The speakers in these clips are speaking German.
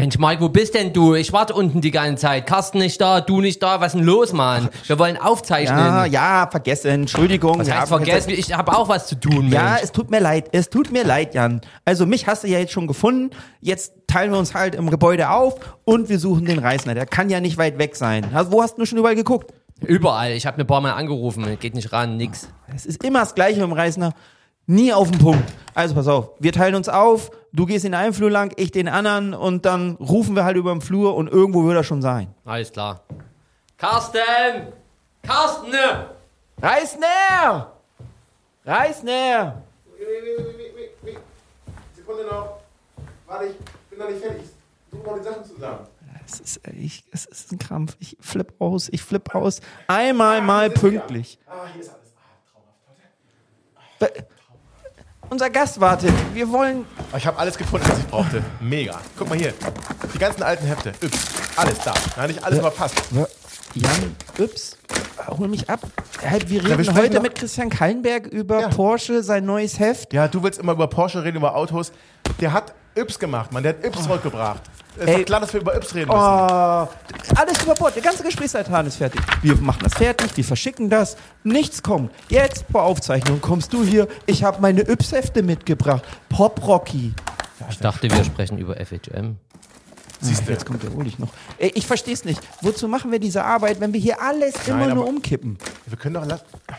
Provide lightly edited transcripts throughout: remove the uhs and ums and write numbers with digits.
Mensch, Mike, wo bist denn du? Ich warte unten die ganze Zeit. Carsten nicht da, du nicht da. Was ist denn los, Mann? Wir wollen aufzeichnen. Ja, vergessen. Entschuldigung. Was heißt vergessen? Ich habe auch was zu tun, Mensch. Ja, es tut mir leid, Jan. Also mich hast du ja jetzt schon gefunden. Jetzt teilen wir uns halt im Gebäude auf und wir suchen den Reisner. Der kann ja nicht weit weg sein. Wo hast du schon überall geguckt? Überall. Ich habe ein paar Mal angerufen. Geht nicht ran, nix. Es ist immer das Gleiche mit dem Reisner. Nie auf den Punkt. Also pass auf, wir teilen uns auf, du gehst in einen Flur lang, ich den anderen und dann rufen wir halt über den Flur und irgendwo wird er schon sein. Alles klar. Carsten! Carsten! Reisner! Reisner! Sekunde noch. Warte, ich bin noch nicht fertig. Ich suche noch die Sachen zusammen. Es ist ein Krampf. Ich flipp aus. Einmal mal pünktlich. Hier ist alles. Traumhaft. Unser Gast wartet. Wir wollen... Ich habe alles gefunden, was ich brauchte. Mega. Guck mal hier. Die ganzen alten Hefte. Alles da. Da hat nicht alles verpasst. Jan, hol mich ab. Wir reden heute mit Christian Kallenberg über Porsche, sein neues Heft. Ja, du willst immer über Porsche reden, über Autos. Der hat Yps gemacht, Mann. Der hat Yps zurückgebracht. Es ist doch klar, dass wir über Yps reden müssen. Alles über Bord. Der ganze Gesprächsleitfaden ist fertig. Wir machen das fertig, die verschicken das. Nichts kommt. Jetzt vor Aufzeichnung kommst du hier. Ich habe meine Yps-Hefte mitgebracht. Pop Rocky. Ich dachte, wir sprechen über FHM. Siehst du, jetzt kommt der Ulrich noch. Ich versteh's nicht. Wozu machen wir diese Arbeit, wenn wir hier alles immer nur umkippen? Wir können doch...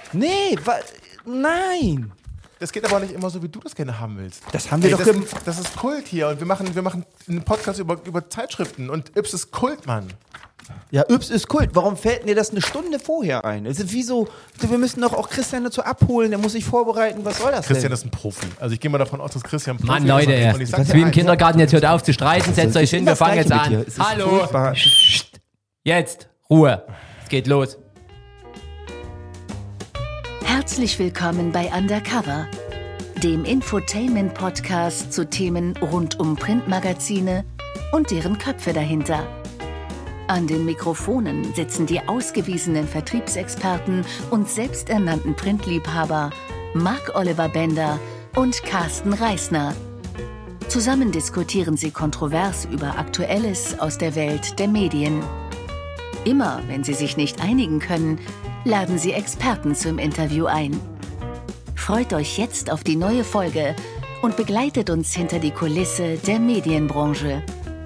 Nein. Das geht aber nicht immer so, wie du das gerne haben willst. Das haben wir doch Das ist Kult hier und wir machen einen Podcast über Zeitschriften und Yps ist Kult, Mann. Ja, Yps ist Kult. Warum fällt mir das eine Stunde vorher ein? Es ist wie so, wir müssen doch auch Christian dazu abholen, der muss sich vorbereiten. Was soll das Christian denn? ist ein Profi. Also ich gehe mal davon aus, dass Christian Profi Mann, Leute, ist. Und ich das ist wie im Kindergarten. Jetzt hört auf zu streiten, setzt euch hin, wir fangen jetzt an. Hallo. Jetzt, Ruhe. Es geht los. Herzlich willkommen bei Undercover, dem Infotainment-Podcast zu Themen rund um Printmagazine und deren Köpfe dahinter. An den Mikrofonen sitzen die ausgewiesenen Vertriebsexperten und selbsternannten Printliebhaber Marc-Oliver Bender und Carsten Reisner. Zusammen diskutieren sie kontrovers über Aktuelles aus der Welt der Medien. Immer wenn sie sich nicht einigen können, laden sie Experten zum Interview ein. Freut euch jetzt auf die neue Folge und begleitet uns hinter die Kulisse der Medienbranche.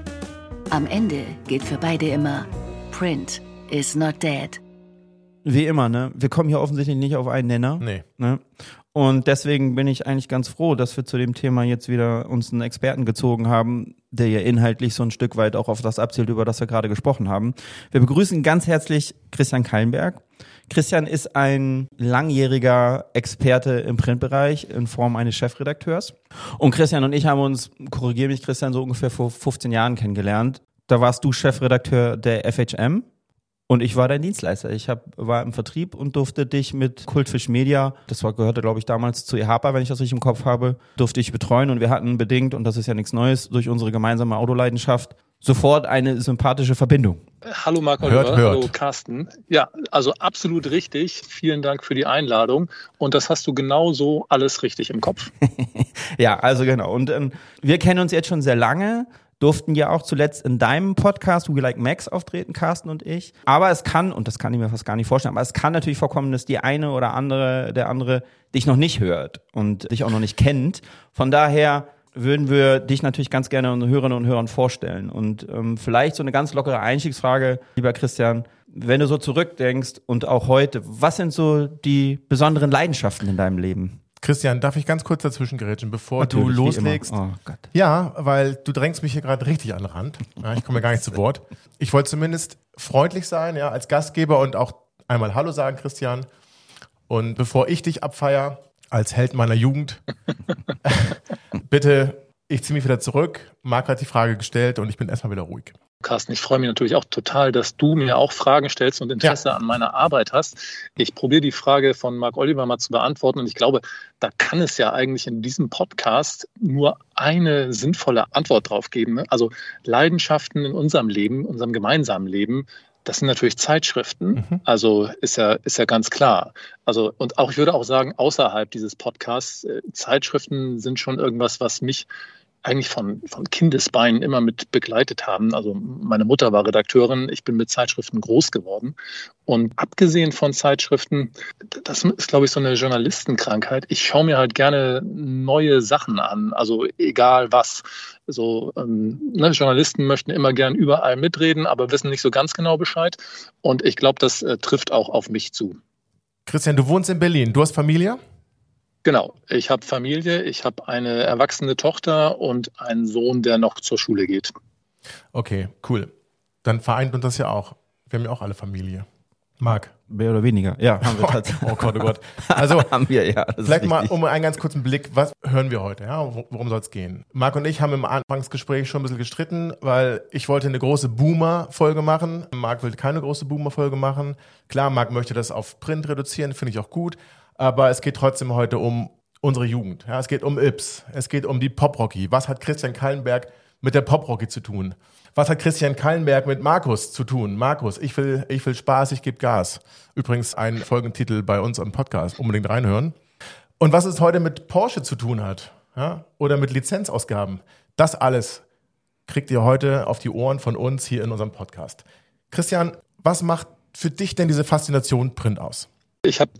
Am Ende gilt für beide immer: Print is not dead. Wie immer, ne? Wir kommen hier offensichtlich nicht auf einen Nenner. Nee. Ne? Und deswegen bin ich eigentlich ganz froh, dass wir zu dem Thema jetzt wieder uns einen Experten gezogen haben, der ja inhaltlich so ein Stück weit auch auf das abzielt, über das wir gerade gesprochen haben. Wir begrüßen ganz herzlich Christian Kallenberg. Christian ist ein langjähriger Experte im Printbereich in Form eines Chefredakteurs. Und Christian und ich haben uns, korrigiere mich Christian, so ungefähr vor 15 Jahren kennengelernt. Da warst du Chefredakteur der FHM und ich war dein Dienstleister. Ich war im Vertrieb und durfte dich mit Kultfish Media, gehörte glaube ich damals zu EHPA, wenn ich das richtig im Kopf habe, durfte ich betreuen und wir hatten bedingt, und das ist ja nichts Neues, durch unsere gemeinsame Autoleidenschaft sofort eine sympathische Verbindung. Hallo Marc-Oliver, hallo Carsten. Ja, also absolut richtig. Vielen Dank für die Einladung. Und das hast du genau so alles richtig im Kopf. Ja, also genau. Und wir kennen uns jetzt schon sehr lange, durften ja auch zuletzt in deinem Podcast We Like Max auftreten, Carsten und ich. Aber es kann, und das kann ich mir fast gar nicht vorstellen, aber es kann natürlich vorkommen, dass die eine oder der andere dich noch nicht hört und dich auch noch nicht kennt. Von daher würden wir dich natürlich ganz gerne unseren Hörerinnen und Hörern vorstellen. Und vielleicht so eine ganz lockere Einstiegsfrage, lieber Christian, wenn du so zurückdenkst und auch heute, was sind so die besonderen Leidenschaften in deinem Leben? Christian, darf ich ganz kurz dazwischen gerätschen, bevor Natürlich, du loslegst? Oh Gott. Ja, weil du drängst mich hier gerade richtig an den Rand. Ja, ich komme ja gar nicht zu Wort. Ich wollte zumindest freundlich sein, ja, als Gastgeber und auch einmal Hallo sagen, Christian. Und bevor ich dich abfeier, als Held meiner Jugend, bitte, ich ziehe mich wieder zurück. Marc hat die Frage gestellt und ich bin erstmal wieder ruhig. Carsten, ich freue mich natürlich auch total, dass du mir auch Fragen stellst und Interesse an meiner Arbeit hast. Ich probiere die Frage von Marc-Oliver mal zu beantworten und ich glaube, da kann es ja eigentlich in diesem Podcast nur eine sinnvolle Antwort drauf geben. Also Leidenschaften in unserem Leben, unserem gemeinsamen Leben, das sind natürlich Zeitschriften. Also ist ja ganz klar. Also, und auch, ich würde auch sagen, außerhalb dieses Podcasts, Zeitschriften sind schon irgendwas, was mich eigentlich von Kindesbeinen immer mit begleitet haben. Also meine Mutter war Redakteurin, ich bin mit Zeitschriften groß geworden. Und abgesehen von Zeitschriften, das ist, glaube ich, so eine Journalistenkrankheit. Ich schaue mir halt gerne neue Sachen an, also egal was. So, Journalisten möchten immer gern überall mitreden, aber wissen nicht so ganz genau Bescheid. Und ich glaube, das trifft auch auf mich zu. Christian, du wohnst in Berlin. Du hast Familie? Genau, ich habe Familie, ich habe eine erwachsene Tochter und einen Sohn, der noch zur Schule geht. Okay, cool. Dann vereint uns das ja auch. Wir haben ja auch alle Familie. Marc? Mehr oder weniger, ja. Haben wir tatsächlich. Oh Gott, oh Gott. Also, haben wir, ja. Vielleicht mal um einen ganz kurzen Blick, was hören wir heute? Ja? Worum soll es gehen? Marc und ich haben im Anfangsgespräch schon ein bisschen gestritten, weil ich wollte eine große Boomer-Folge machen. Marc will keine große Boomer-Folge machen. Klar, Marc möchte das auf Print reduzieren, finde ich auch gut. Aber es geht trotzdem heute um unsere Jugend. Ja, es geht um Yps, es geht um die Pop-Rocky. Was hat Christian Kallenberg mit der Pop-Rocky zu tun? Was hat Christian Kallenberg mit Markus zu tun? Markus, ich will Spaß, ich gebe Gas. Übrigens ein Folgentitel bei uns im Podcast. Unbedingt reinhören. Und was es heute mit Porsche zu tun hat, ja, oder mit Lizenzausgaben, das alles kriegt ihr heute auf die Ohren von uns hier in unserem Podcast. Christian, was macht für dich denn diese Faszination Print aus? Ich habe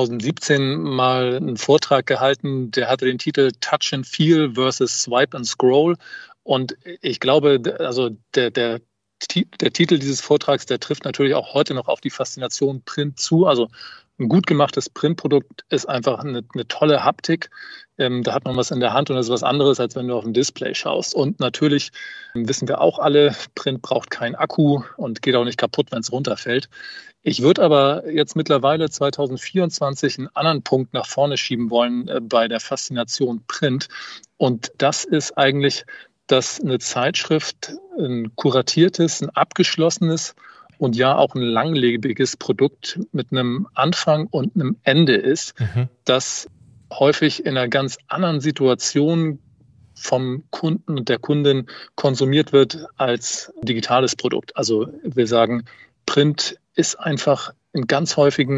2017 mal einen Vortrag gehalten, der hatte den Titel Touch and Feel versus Swipe and Scroll. Und ich glaube, also der Titel dieses Vortrags, der trifft natürlich auch heute noch auf die Faszination Print zu. Also ein gut gemachtes Printprodukt ist einfach eine tolle Haptik. Da hat man was in der Hand und das ist was anderes, als wenn du auf ein Display schaust. Und natürlich wissen wir auch alle, Print braucht keinen Akku und geht auch nicht kaputt, wenn es runterfällt. Ich würde aber jetzt mittlerweile 2024 einen anderen Punkt nach vorne schieben wollen bei der Faszination Print. Und das ist eigentlich, dass eine Zeitschrift ein kuratiertes, ein abgeschlossenes und ja auch ein langlebiges Produkt mit einem Anfang und einem Ende ist, das häufig in einer ganz anderen Situation vom Kunden und der Kundin konsumiert wird als digitales Produkt. Also wir sagen, Print ist einfach in ganz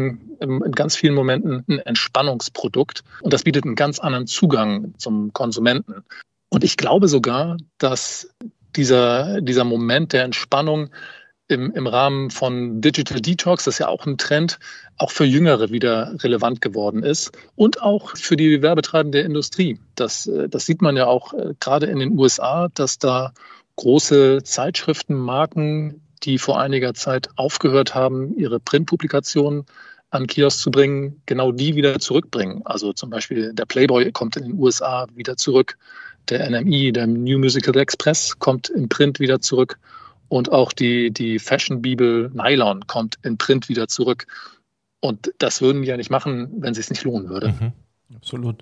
vielen Momenten ein Entspannungsprodukt und das bietet einen ganz anderen Zugang zum Konsumenten. Und ich glaube sogar, dass dieser Moment der Entspannung im Rahmen von Digital Detox, das ist ja auch ein Trend, auch für Jüngere wieder relevant geworden ist und auch für die werbetreibende Industrie. Das sieht man ja auch gerade in den USA, dass da große Zeitschriftenmarken, die vor einiger Zeit aufgehört haben, ihre Printpublikationen an Kiosk zu bringen, genau die wieder zurückbringen. Also zum Beispiel der Playboy kommt in den USA wieder zurück, der NME, der New Musical Express, kommt in Print wieder zurück und auch die Fashion-Bibel Nylon kommt in Print wieder zurück. Und das würden die ja nicht machen, wenn es sich nicht lohnen würde. Absolut.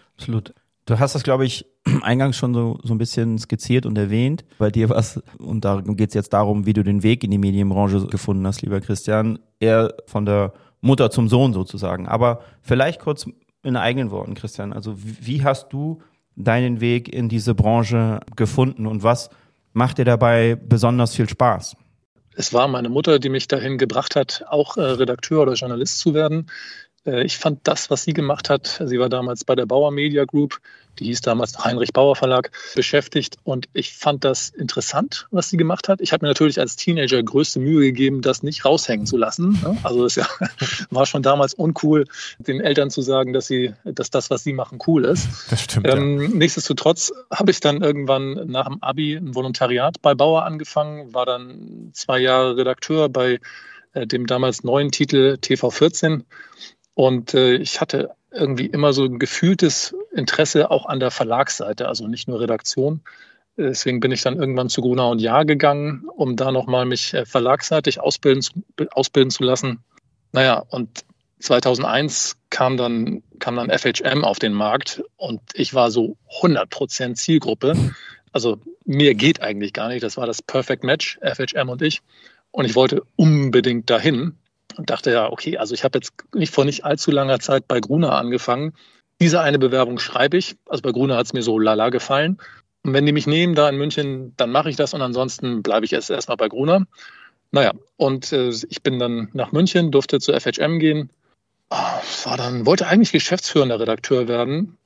Du hast das, glaube ich, eingangs schon so ein bisschen skizziert und erwähnt. Bei dir was, und da geht es jetzt darum, wie du den Weg in die Medienbranche gefunden hast, lieber Christian, eher von der Mutter zum Sohn sozusagen. Aber vielleicht kurz in eigenen Worten, Christian. Also wie hast du deinen Weg in diese Branche gefunden und was macht dir dabei besonders viel Spaß? Es war meine Mutter, die mich dahin gebracht hat, auch Redakteur oder Journalist zu werden. Ich fand das, was sie gemacht hat, sie war damals bei der Bauer Media Group, die hieß damals Heinrich Bauer Verlag, beschäftigt und ich fand das interessant, was sie gemacht hat. Ich habe mir natürlich als Teenager größte Mühe gegeben, das nicht raushängen zu lassen. Also es war schon damals uncool, den Eltern zu sagen, dass das, was sie machen, cool ist. Das stimmt, ja. Nichtsdestotrotz habe ich dann irgendwann nach dem Abi ein Volontariat bei Bauer angefangen, war dann 2 Jahre Redakteur bei dem damals neuen Titel TV14. Und ich hatte irgendwie immer so ein gefühltes Interesse auch an der Verlagsseite, also nicht nur Redaktion. Deswegen bin ich dann irgendwann zu Gruner + Jahr gegangen, um da nochmal mich verlagsseitig ausbilden zu lassen. Naja, und 2001 kam dann FHM auf den Markt und ich war so 100% Zielgruppe. Also mehr geht eigentlich gar nicht. Das war das Perfect Match, FHM und ich. Und ich wollte unbedingt dahin. Und dachte ja, okay, also ich habe jetzt vor nicht allzu langer Zeit bei Gruner angefangen. Diese eine Bewerbung schreibe ich. Also bei Gruner hat es mir so lala gefallen. Und wenn die mich nehmen da in München, dann mache ich das und ansonsten bleibe ich erstmal bei Gruner. Naja, und ich bin dann nach München, durfte zur FHM gehen. Wollte eigentlich geschäftsführender Redakteur werden.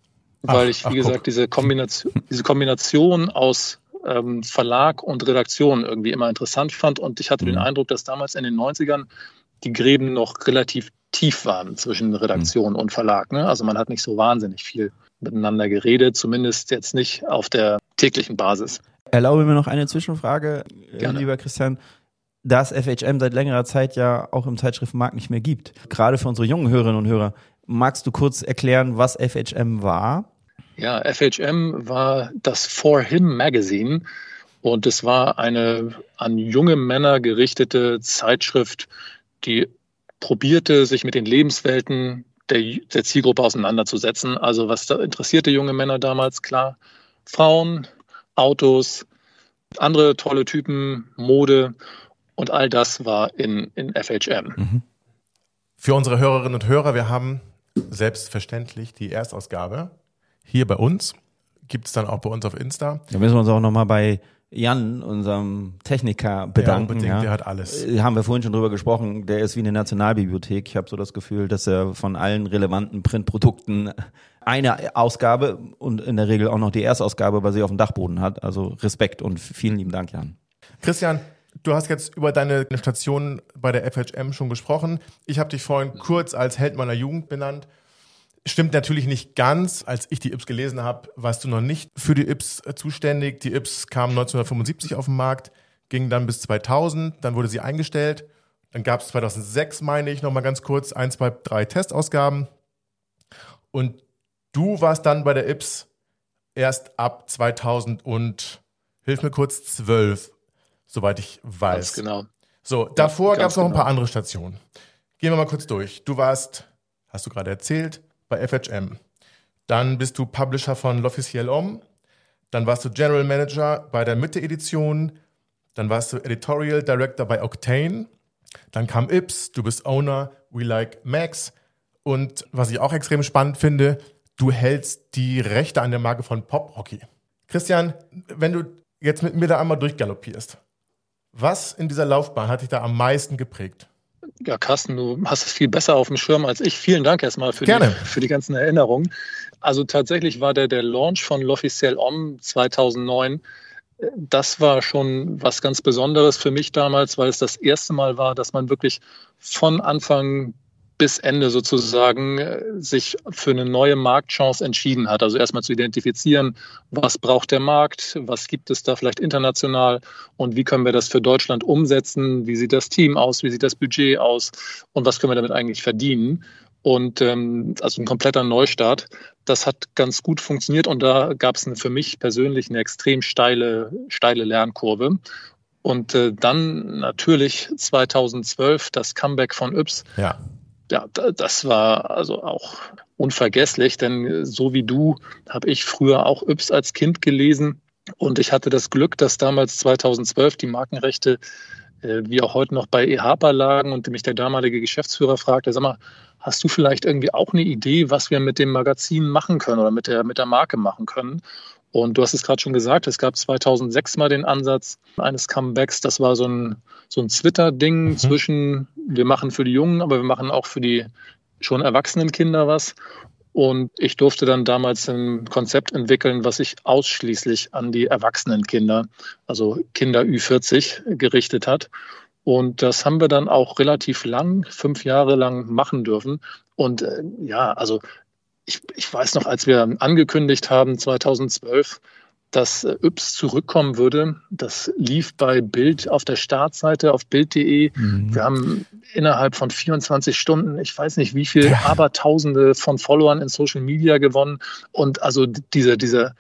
weil ich, wie gesagt, diese Kombination aus Verlag und Redaktion irgendwie immer interessant fand. Und ich hatte den Eindruck, dass damals in den 90ern die Gräben noch relativ tief waren zwischen Redaktion und Verlag. Ne? Also man hat nicht so wahnsinnig viel miteinander geredet, zumindest jetzt nicht auf der täglichen Basis. Erlaube mir noch eine Zwischenfrage, Gerne. Lieber Christian. Da es FHM seit längerer Zeit ja auch im Zeitschriftenmarkt nicht mehr gibt, gerade für unsere jungen Hörerinnen und Hörer, magst du kurz erklären, was FHM war? Ja, FHM war das For Him Magazine und es war eine an junge Männer gerichtete Zeitschrift, die probierte, sich mit den Lebenswelten der Zielgruppe auseinanderzusetzen. Also was da interessierte junge Männer damals? Klar, Frauen, Autos, andere tolle Typen, Mode und all das war in FHM. Für unsere Hörerinnen und Hörer, wir haben selbstverständlich die Erstausgabe hier bei uns. Gibt es dann auch bei uns auf Insta. Da müssen wir uns auch nochmal bei Jan, unserem Techniker, bedanken. Ja, der hat alles. Haben wir vorhin schon drüber gesprochen, der ist wie eine Nationalbibliothek. Ich habe so das Gefühl, dass er von allen relevanten Printprodukten eine Ausgabe und in der Regel auch noch die Erstausgabe bei sich auf dem Dachboden hat. Also Respekt und vielen lieben Dank, Jan. Christian, du hast jetzt über deine Station bei der FHM schon gesprochen. Ich habe dich vorhin kurz als Held meiner Jugend benannt. Stimmt natürlich nicht ganz. Als ich die Yps gelesen habe, warst du noch nicht für die Yps zuständig. Die Yps kam 1975 auf den Markt, ging dann bis 2000, dann wurde sie eingestellt. Dann gab es 2006, meine ich, nochmal ganz kurz 1, 2, 3 Testausgaben. Und du warst dann bei der Yps erst ab 2000 und, hilf mir kurz, 12, soweit ich weiß. Ganz genau. So, davor gab es noch ein paar genau. andere Stationen. Gehen wir mal kurz durch. Du warst, hast du gerade erzählt, bei FHM. Dann bist du Publisher von L'Officiel Homme. Dann warst du General Manager bei der Mitte-Edition. Dann warst du Editorial Director bei Octane. Dann kam Yps, du bist Owner We Like Max. Und was ich auch extrem spannend finde, du hältst die Rechte an der Marke von Pop Rocky. Christian, wenn du jetzt mit mir da einmal durchgaloppierst, was in dieser Laufbahn hat dich da am meisten geprägt? Ja, Carsten, du hast es viel besser auf dem Schirm als ich. Vielen Dank erstmal für die ganzen Erinnerungen. Also tatsächlich war der Launch von L'Officiel Homme 2009, das war schon was ganz Besonderes für mich damals, weil es das erste Mal war, dass man wirklich von Anfang bis Ende sozusagen sich für eine neue Marktchance entschieden hat. Also erstmal zu identifizieren, was braucht der Markt, was gibt es da vielleicht international und wie können wir das für Deutschland umsetzen, wie sieht das Team aus, wie sieht das Budget aus und was können wir damit eigentlich verdienen. Und also ein kompletter Neustart, das hat ganz gut funktioniert und da gab es für mich persönlich eine extrem steile Lernkurve. Und dann natürlich 2012 das Comeback von Yps. Ja, das war also auch unvergesslich, denn so wie du habe ich früher auch Yps als Kind gelesen und ich hatte das Glück, dass damals 2012 die Markenrechte wie auch heute noch bei eHarper lagen und mich der damalige Geschäftsführer fragte, sag mal, hast du vielleicht irgendwie auch eine Idee, was wir mit dem Magazin machen können oder mit der Marke machen können? Und du hast es gerade schon gesagt, es gab 2006 mal den Ansatz eines Comebacks. Das war so ein Twitter-Ding zwischen, wir machen für die Jungen, aber wir machen auch für die schon erwachsenen Kinder was. Und ich durfte dann damals ein Konzept entwickeln, was sich ausschließlich an die erwachsenen Kinder, also Kinder Ü40, gerichtet hat. Und das haben wir dann auch relativ lang, 5 Jahre lang machen dürfen. Und also ich weiß noch, als wir angekündigt haben 2012, dass Yps zurückkommen würde, das lief bei Bild auf der Startseite auf bild.de. Wir haben innerhalb von 24 Stunden, ich weiß nicht wie viel, aber Tausende von Followern in Social Media gewonnen. Und also dieser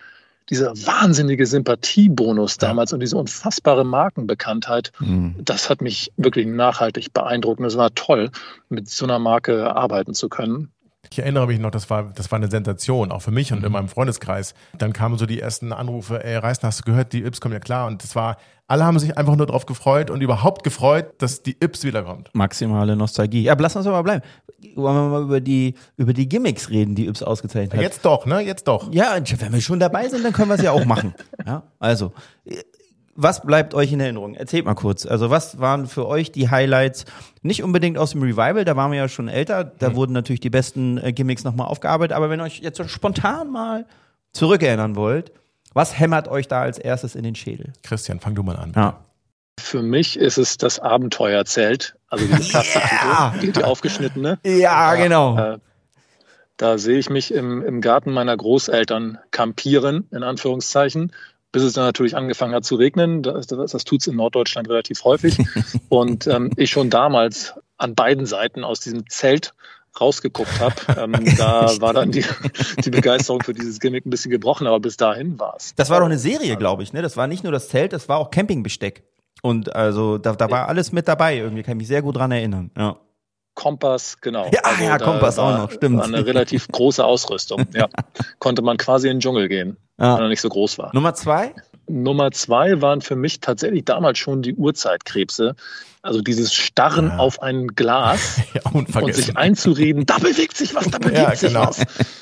wahnsinnige Sympathiebonus damals und diese unfassbare Markenbekanntheit, das hat mich wirklich nachhaltig beeindruckt. Und es war toll, mit so einer Marke arbeiten zu können. Ich erinnere mich noch, das war eine Sensation, auch für mich und in meinem Freundeskreis. Dann kamen so die ersten Anrufe, ey Reisner, hast du gehört, die Yps kommen ja klar. Und alle haben sich einfach nur drauf gefreut und überhaupt gefreut, dass die Yps wiederkommt. Maximale Nostalgie. Ja, aber lass uns aber bleiben. Wollen wir mal über die Gimmicks reden, die Yps ausgezeichnet hat. Jetzt doch, ne? Jetzt doch. Ja, wenn wir schon dabei sind, dann können wir es ja auch machen. Ja, also Was bleibt euch in Erinnerung? Erzählt mal kurz. Also was waren für euch die Highlights? Nicht unbedingt aus dem Revival, da waren wir ja schon älter. Da wurden natürlich die besten Gimmicks nochmal aufgearbeitet. Aber wenn ihr euch jetzt so spontan mal zurückerinnern wollt, was hämmert euch da als erstes in den Schädel? Christian, fang du mal an. Ja. Für mich ist es das Abenteuerzelt, also diese Plastiktüte, die aufgeschnittene. Ja, genau. Da sehe ich mich im Garten meiner Großeltern campieren, in Anführungszeichen, bis es dann natürlich angefangen hat zu regnen. Das tut es in Norddeutschland relativ häufig. Und ich schon damals an beiden Seiten aus diesem Zelt rausgeguckt habe. Da war dann die Begeisterung für dieses Gimmick ein bisschen gebrochen, aber bis dahin war es. Das war doch eine Serie, glaube ich, ne? Das war nicht nur das Zelt, das war auch Campingbesteck. Und also da war alles mit dabei. Irgendwie kann ich mich sehr gut dran erinnern. Ja. Kompass, genau. Ja, also ja, Kompass auch noch, stimmt. War eine relativ große Ausrüstung. Ja. Konnte man quasi in den Dschungel gehen, wenn er nicht so groß war. Nummer 2? Nummer 2 waren für mich tatsächlich damals schon die Urzeitkrebse. Also dieses Starren auf ein Glas und sich einzureden, da bewegt sich was, da bewegt sich was.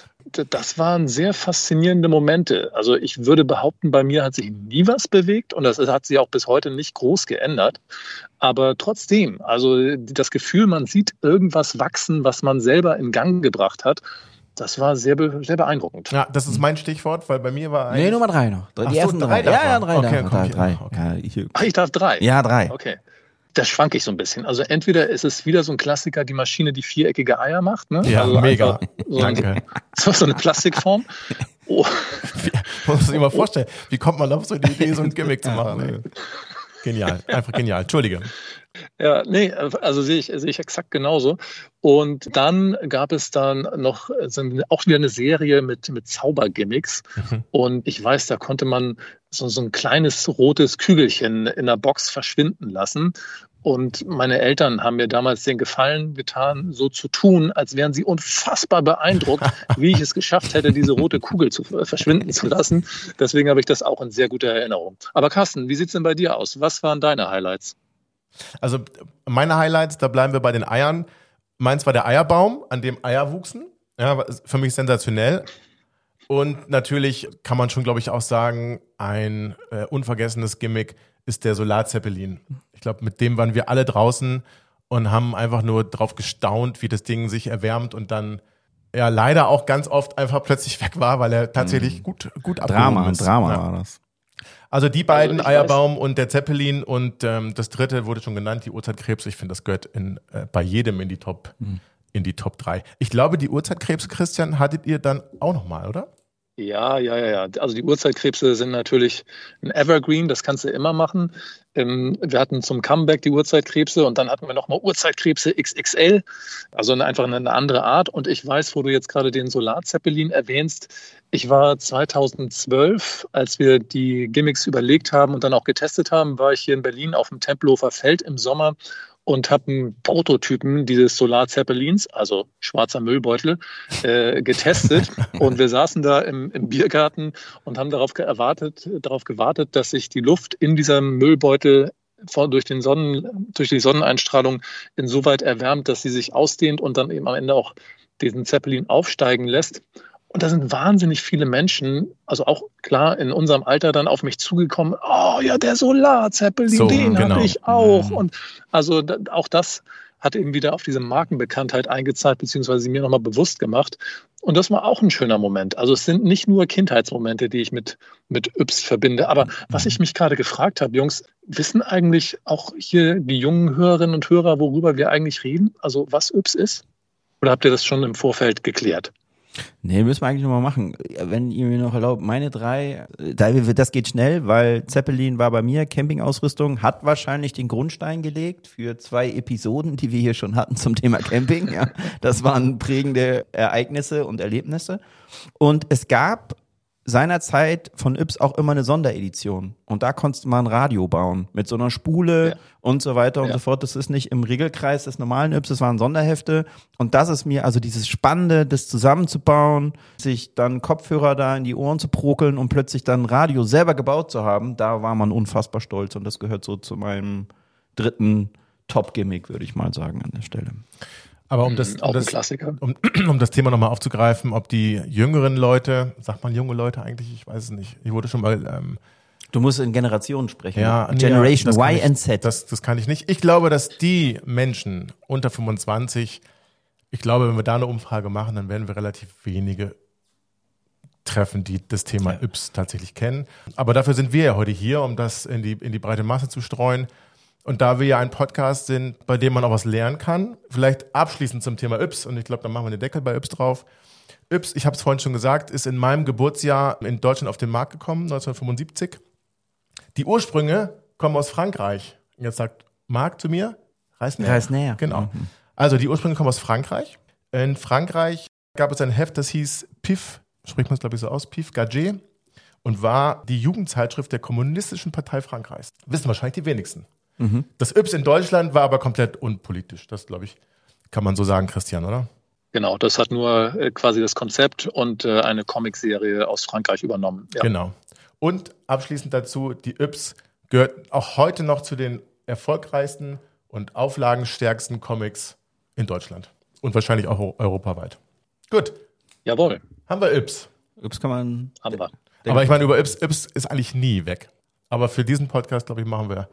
Das waren sehr faszinierende Momente. Also ich würde behaupten, bei mir hat sich nie was bewegt und das hat sich auch bis heute nicht groß geändert. Aber trotzdem, also das Gefühl, man sieht irgendwas wachsen, was man selber in Gang gebracht hat, das war sehr beeindruckend. Ja, das ist mein Stichwort, weil bei mir war eigentlich... Nee, Nummer 3 noch. Die ersten 3. Ja, 3. Okay. Ja, ich darf 3? Ja, 3. Okay. Das schwanke ich so ein bisschen. Also entweder ist es wieder so ein Klassiker, die Maschine, die viereckige Eier macht. Ne? Ja, also mega. Danke. So eine Plastikform. Oh. Man muss sich mal vorstellen, wie kommt man auf so die Idee, so ein Gimmick zu machen? Ey? Genial, einfach genial. Entschuldige. Ja, nee, also sehe ich exakt genauso. Und dann gab es dann noch auch wieder eine Serie mit Zaubergimmicks. Und ich weiß, da konnte man so ein kleines rotes Kügelchen in der Box verschwinden lassen. Und meine Eltern haben mir damals den Gefallen getan, so zu tun, als wären sie unfassbar beeindruckt, wie ich es geschafft hätte, diese rote Kugel verschwinden zu lassen. Deswegen habe ich das auch in sehr guter Erinnerung. Aber Carsten, wie sieht's denn bei dir aus? Was waren deine Highlights? Also meine Highlights, da bleiben wir bei den Eiern. Meins war der Eierbaum, an dem Eier wuchsen. Ja, für mich sensationell. Und natürlich kann man schon, glaube ich, auch sagen, ein unvergessenes Gimmick ist der Solarzeppelin. Ich glaube, mit dem waren wir alle draußen und haben einfach nur drauf gestaunt, wie das Ding sich erwärmt und dann ja leider auch ganz oft einfach plötzlich weg war, weil er tatsächlich gut abgehoben ist. Drama war das. Also die beiden, Eierbaum und der Zeppelin und das dritte wurde schon genannt, die Urzeitkrebse. Ich finde, das gehört bei jedem in die Top 3. Ich glaube, die Urzeitkrebse, Christian, hattet ihr dann auch nochmal, oder? Ja. Also die Urzeitkrebse sind natürlich ein Evergreen, das kannst du immer machen. Wir hatten zum Comeback die Urzeitkrebse und dann hatten wir nochmal Urzeitkrebse XXL, also einfach eine andere Art. Und ich weiß, wo du jetzt gerade den Solarzeppelin erwähnst, ich war 2012, als wir die Gimmicks überlegt haben und dann auch getestet haben, war ich hier in Berlin auf dem Tempelhofer Feld im Sommer und habe einen Prototypen dieses Solarzeppelins, also schwarzer Müllbeutel, getestet. Und wir saßen da im Biergarten und haben darauf gewartet, dass sich die Luft in diesem Müllbeutel durch die Sonneneinstrahlung insoweit erwärmt, dass sie sich ausdehnt und dann eben am Ende auch diesen Zeppelin aufsteigen lässt. Und da sind wahnsinnig viele Menschen, also auch klar in unserem Alter dann auf mich zugekommen, oh ja, der Solarzeppelin, den habe ich auch. Und also auch das hat eben wieder auf diese Markenbekanntheit eingezahlt, beziehungsweise sie mir nochmal bewusst gemacht. Und das war auch ein schöner Moment. Also es sind nicht nur Kindheitsmomente, die ich mit Yps verbinde. Aber was ich mich gerade gefragt habe, Jungs, wissen eigentlich auch hier die jungen Hörerinnen und Hörer, worüber wir eigentlich reden? Also was Yps ist? Oder habt ihr das schon im Vorfeld geklärt? Nee, müssen wir eigentlich nochmal machen. Wenn ihr mir noch erlaubt, meine 3, das geht schnell, weil Zeppelin war bei mir, Campingausrüstung, hat wahrscheinlich den Grundstein gelegt für 2 Episoden, die wir hier schon hatten zum Thema Camping. Ja. Das waren prägende Ereignisse und Erlebnisse. Und es gab seinerzeit von Yps auch immer eine Sonderedition. Und da konntest du mal ein Radio bauen mit so einer Spule und so weiter und so fort. Das ist nicht im Regelkreis des normalen Yps, das waren Sonderhefte. Und das ist mir also dieses Spannende, das zusammenzubauen, sich dann Kopfhörer da in die Ohren zu prokeln und plötzlich dann ein Radio selber gebaut zu haben, da war man unfassbar stolz. Und das gehört so zu meinem 3. Top-Gimmick, würde ich mal sagen, an der Stelle. Aber um das Thema nochmal aufzugreifen, ob die jüngeren Leute, sagt man junge Leute eigentlich, ich weiß es nicht, ich wurde schon mal Du musst in Generationen sprechen. Ja, Generation Y and Z. Das kann ich nicht. Ich glaube, dass die Menschen unter 25, ich glaube, wenn wir da eine Umfrage machen, dann werden wir relativ wenige treffen, die das Thema Yps tatsächlich kennen. Aber dafür sind wir ja heute hier, um das in die breite Masse zu streuen. Und da wir ja ein Podcast sind, bei dem man auch was lernen kann, vielleicht abschließend zum Thema Yps, und ich glaube, dann machen wir den Deckel bei Yps drauf. Yps, ich habe es vorhin schon gesagt, ist in meinem Geburtsjahr in Deutschland auf den Markt gekommen, 1975. Die Ursprünge kommen aus Frankreich. Und jetzt sagt Marc zu mir, reiß näher. Genau. Also die Ursprünge kommen aus Frankreich. In Frankreich gab es ein Heft, das hieß PIF, spricht man es glaube ich so aus, PIF Gadget, und war die Jugendzeitschrift der Kommunistischen Partei Frankreichs. Wissen wahrscheinlich die wenigsten. Das Yps in Deutschland war aber komplett unpolitisch. Das, glaube ich, kann man so sagen, Christian, oder? Genau, das hat nur quasi das Konzept und eine Comicserie aus Frankreich übernommen. Ja. Genau. Und abschließend dazu, die Yps gehört auch heute noch zu den erfolgreichsten und auflagenstärksten Comics in Deutschland. Und wahrscheinlich auch europaweit. Gut. Jawohl. Haben wir Yps. Yps kann man... Haben wir. Aber ich meine, über Yps ist eigentlich nie weg. Aber für diesen Podcast, glaube ich, machen wir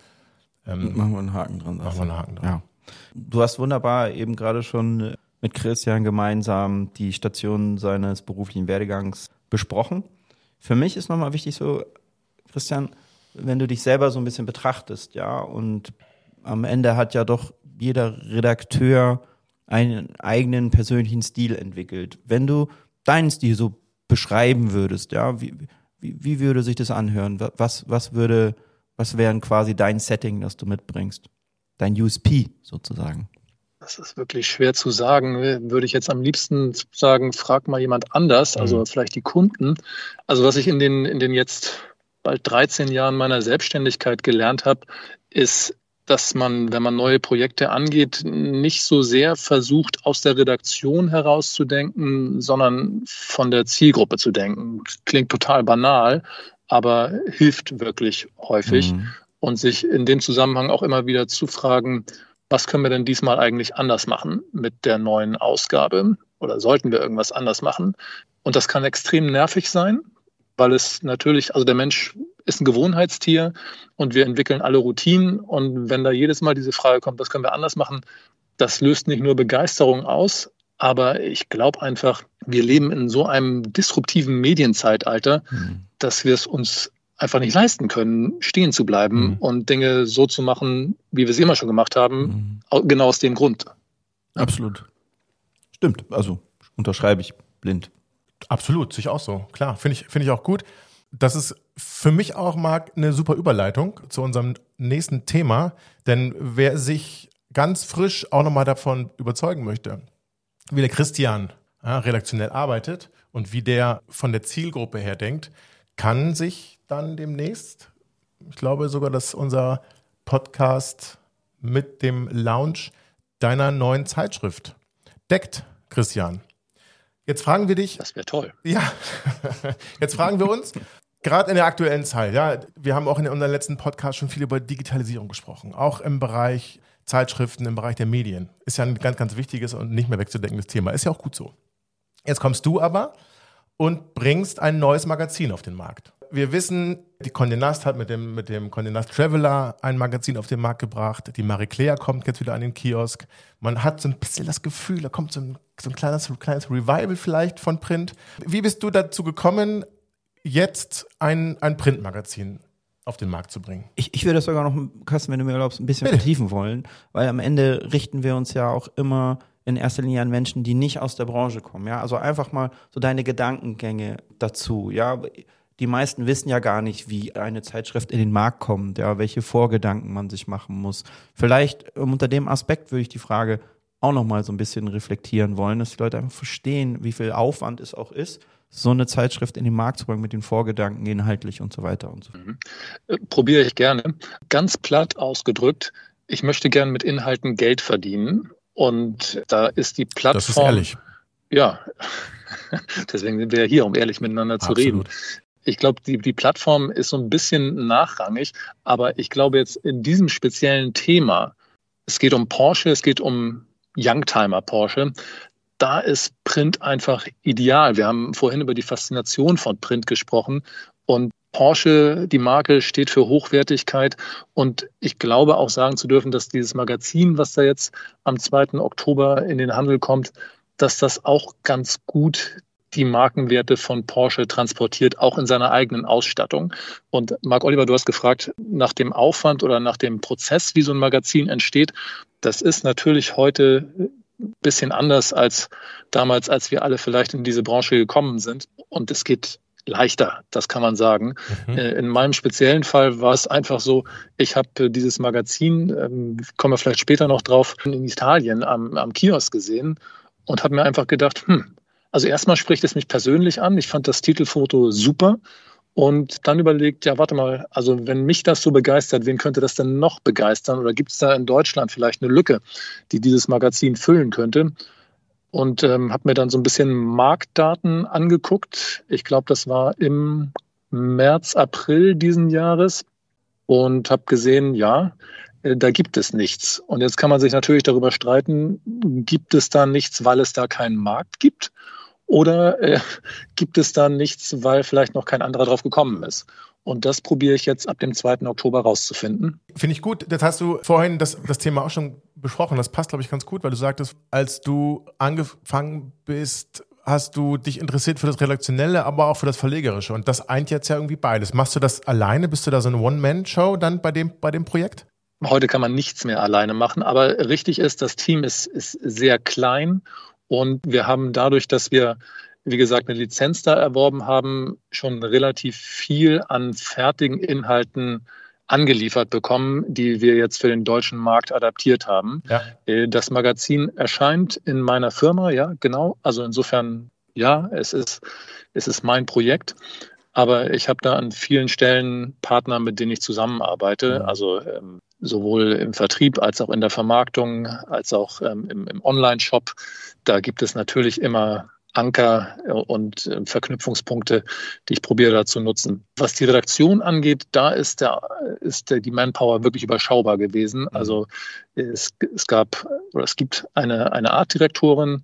einen Haken dran. Ja. Du hast wunderbar eben gerade schon mit Christian gemeinsam die Station seines beruflichen Werdegangs besprochen. Für mich ist nochmal wichtig so, Christian, wenn du dich selber so ein bisschen betrachtest, ja, und am Ende hat ja doch jeder Redakteur einen eigenen persönlichen Stil entwickelt. Wenn du deinen Stil so beschreiben würdest, ja, wie würde sich das anhören? Was wären quasi dein Setting, das du mitbringst? Dein USP sozusagen? Das ist wirklich schwer zu sagen. Würde ich jetzt am liebsten sagen, frag mal jemand anders, also vielleicht die Kunden. Also was ich in den jetzt bald 13 Jahren meiner Selbstständigkeit gelernt habe, ist, dass man, wenn man neue Projekte angeht, nicht so sehr versucht, aus der Redaktion herauszudenken, sondern von der Zielgruppe zu denken. Klingt total banal, aber hilft wirklich häufig. Und sich in dem Zusammenhang auch immer wieder zu fragen, was können wir denn diesmal eigentlich anders machen mit der neuen Ausgabe? Oder sollten wir irgendwas anders machen? Und das kann extrem nervig sein, weil es natürlich, also der Mensch ist ein Gewohnheitstier und wir entwickeln alle Routinen. Und wenn da jedes Mal diese Frage kommt, was können wir anders machen, das löst nicht nur Begeisterung aus, aber ich glaube einfach, wir leben in so einem disruptiven Medienzeitalter, dass wir es uns einfach nicht leisten können, stehen zu bleiben und Dinge so zu machen, wie wir sie immer schon gemacht haben, genau aus dem Grund. Absolut. Stimmt, also unterschreibe ich blind. Absolut, sehe ich auch so. Klar, finde ich auch gut. Das ist für mich auch, Marc, eine super Überleitung zu unserem nächsten Thema, denn wer sich ganz frisch auch nochmal davon überzeugen möchte, wie der Christian redaktionell arbeitet und wie der von der Zielgruppe her denkt, kann sich dann demnächst, ich glaube sogar, dass unser Podcast mit dem Launch deiner neuen Zeitschrift deckt, Christian. Jetzt fragen wir dich. Das wäre toll. Ja, jetzt fragen wir uns, gerade in der aktuellen Zeit, ja, wir haben auch in unserem letzten Podcast schon viel über Digitalisierung gesprochen, auch im Bereich Zeitschriften, im Bereich der Medien. Ist ja ein ganz, ganz wichtiges und nicht mehr wegzudenkendes Thema. Ist ja auch gut so. Jetzt kommst du aber und bringst ein neues Magazin auf den Markt. Wir wissen, die Condé Nast hat mit dem Condé Nast Traveler ein Magazin auf den Markt gebracht. Die Marie Claire kommt jetzt wieder an den Kiosk. Man hat so ein bisschen das Gefühl, da kommt so ein kleines Revival vielleicht von Print. Wie bist du dazu gekommen, jetzt ein Printmagazin auf den Markt zu bringen? Ich würde das sogar noch, Carsten, wenn du mir erlaubst, ein bisschen vertiefen wollen, weil am Ende richten wir uns ja auch immer in erster Linie an Menschen, die nicht aus der Branche kommen. Ja, also einfach mal so deine Gedankengänge dazu. Ja, die meisten wissen ja gar nicht, wie eine Zeitschrift in den Markt kommt, ja, welche Vorgedanken man sich machen muss. Vielleicht unter dem Aspekt würde ich die Frage auch noch mal so ein bisschen reflektieren wollen, dass die Leute einfach verstehen, wie viel Aufwand es auch ist, so eine Zeitschrift in den Markt zu bringen mit den Vorgedanken inhaltlich und so weiter und so fort. Probiere ich gerne. Ganz platt ausgedrückt, ich möchte gerne mit Inhalten Geld verdienen und da ist die Plattform... Das ist ehrlich. Ja, deswegen sind wir ja hier, um ehrlich miteinander zu reden. Ich glaube, die Plattform ist so ein bisschen nachrangig, aber ich glaube jetzt in diesem speziellen Thema, es geht um Porsche, es geht um Youngtimer Porsche, da ist Print einfach ideal. Wir haben vorhin über die Faszination von Print gesprochen Und Porsche, die Marke, steht für Hochwertigkeit. Und ich glaube auch sagen zu dürfen, dass dieses Magazin, was da jetzt am 2. Oktober in den Handel kommt, dass das auch ganz gut die Markenwerte von Porsche transportiert, auch in seiner eigenen Ausstattung. Und Marc-Oliver, du hast gefragt nach dem Aufwand oder nach dem Prozess, wie so ein Magazin entsteht. Das ist natürlich heute ein bisschen anders als damals, als wir alle vielleicht in diese Branche gekommen sind. Und es geht leichter, das kann man sagen. In meinem speziellen Fall war es einfach so, ich habe dieses Magazin, kommen wir vielleicht später noch drauf, in Italien am Kiosk gesehen und habe mir einfach gedacht, also erstmal spricht es mich persönlich an. Ich fand das Titelfoto super und dann überlegt, ja, warte mal, also wenn mich das so begeistert, wen könnte das denn noch begeistern? Oder gibt es da in Deutschland vielleicht eine Lücke, die dieses Magazin füllen könnte? Und habe mir dann so ein bisschen Marktdaten angeguckt. Ich glaube, das war im März, April diesen Jahres und habe gesehen, ja, da gibt es nichts. Und jetzt kann man sich natürlich darüber streiten, gibt es da nichts, weil es da keinen Markt gibt? Oder gibt es da nichts, weil vielleicht noch kein anderer drauf gekommen ist? Und das probiere ich jetzt ab dem 2. Oktober rauszufinden. Finde ich gut. Das hast du vorhin das Thema auch schon besprochen. Das passt, glaube ich, ganz gut, weil du sagtest, als du angefangen bist, hast du dich interessiert für das Redaktionelle, aber auch für das Verlegerische. Und das eint jetzt ja irgendwie beides. Machst du das alleine? Bist du da so eine One-Man-Show dann bei dem Projekt? Heute kann man nichts mehr alleine machen. Aber richtig ist, das Team ist sehr klein. Und wir haben dadurch, dass wir, wie gesagt, eine Lizenz da erworben haben, schon relativ viel an fertigen Inhalten angeliefert bekommen, die wir jetzt für den deutschen Markt adaptiert haben. Ja. Das Magazin erscheint in meiner Firma, ja, genau. Also insofern, ja, es ist mein Projekt. Aber ich habe da an vielen Stellen Partner, mit denen ich zusammenarbeite. Also sowohl im Vertrieb als auch in der Vermarktung, als auch im Online-Shop. Da gibt es natürlich immer Anker und Verknüpfungspunkte, die ich probiere da zu nutzen. Was die Redaktion angeht, da ist die Manpower wirklich überschaubar gewesen. Also es gibt eine Artdirektorin,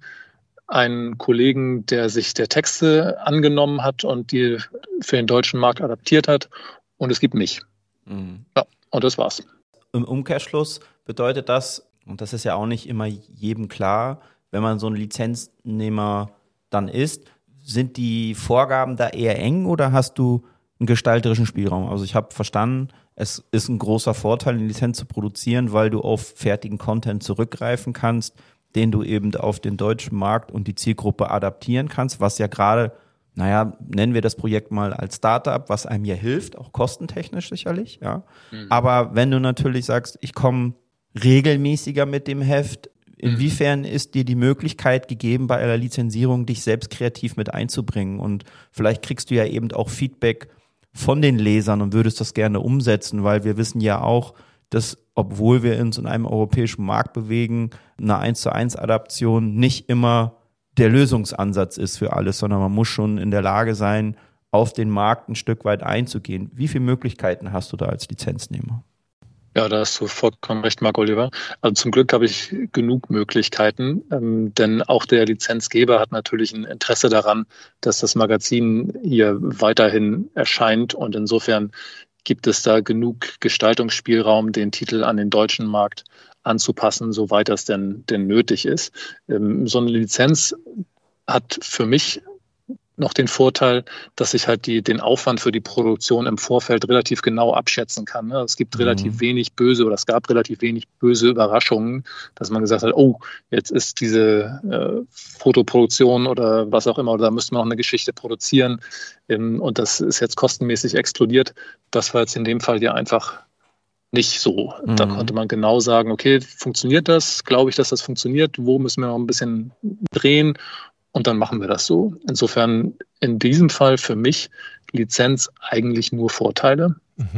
einen Kollegen, der sich der Texte angenommen hat und die für den deutschen Markt adaptiert hat. Und es gibt mich. Ja, und das war's. Im Umkehrschluss bedeutet das, und das ist ja auch nicht immer jedem klar, wenn man so ein Lizenznehmer dann ist, sind die Vorgaben da eher eng oder hast du einen gestalterischen Spielraum? Also ich habe verstanden, es ist ein großer Vorteil, eine Lizenz zu produzieren, weil du auf fertigen Content zurückgreifen kannst, den du eben auf den deutschen Markt und die Zielgruppe adaptieren kannst, was ja gerade, nennen wir das Projekt mal als Startup, was einem ja hilft, auch kostentechnisch sicherlich, ja. Aber wenn du natürlich sagst, ich komme regelmäßiger mit dem Heft, inwiefern ist dir die Möglichkeit gegeben, bei einer Lizenzierung dich selbst kreativ mit einzubringen? Und vielleicht kriegst du ja eben auch Feedback von den Lesern und würdest das gerne umsetzen, weil wir wissen ja auch, dass, obwohl wir uns in einem europäischen Markt bewegen, eine 1:1 Adaption nicht immer der Lösungsansatz ist für alles, sondern man muss schon in der Lage sein, auf den Markt ein Stück weit einzugehen. Wie viele Möglichkeiten hast du da als Lizenznehmer? Ja, da hast du vollkommen recht, Marc-Oliver. Also zum Glück habe ich genug Möglichkeiten, denn auch der Lizenzgeber hat natürlich ein Interesse daran, dass das Magazin hier weiterhin erscheint und insofern gibt es da genug Gestaltungsspielraum, den Titel an den deutschen Markt anzupassen, soweit das denn nötig ist. So eine Lizenz hat für mich noch den Vorteil, dass ich halt den Aufwand für die Produktion im Vorfeld relativ genau abschätzen kann. Es gibt relativ wenig es gab relativ wenig böse Überraschungen, dass man gesagt hat, oh, jetzt ist diese Fotoproduktion oder was auch immer, oder da müsste man noch eine Geschichte produzieren und das ist jetzt kostenmäßig explodiert. Das war jetzt in dem Fall ja einfach nicht so. Da konnte man genau sagen, okay, funktioniert das? Glaube ich, dass das funktioniert? Wo müssen wir noch ein bisschen drehen? Und dann machen wir das so. Insofern in diesem Fall für mich Lizenz eigentlich nur Vorteile.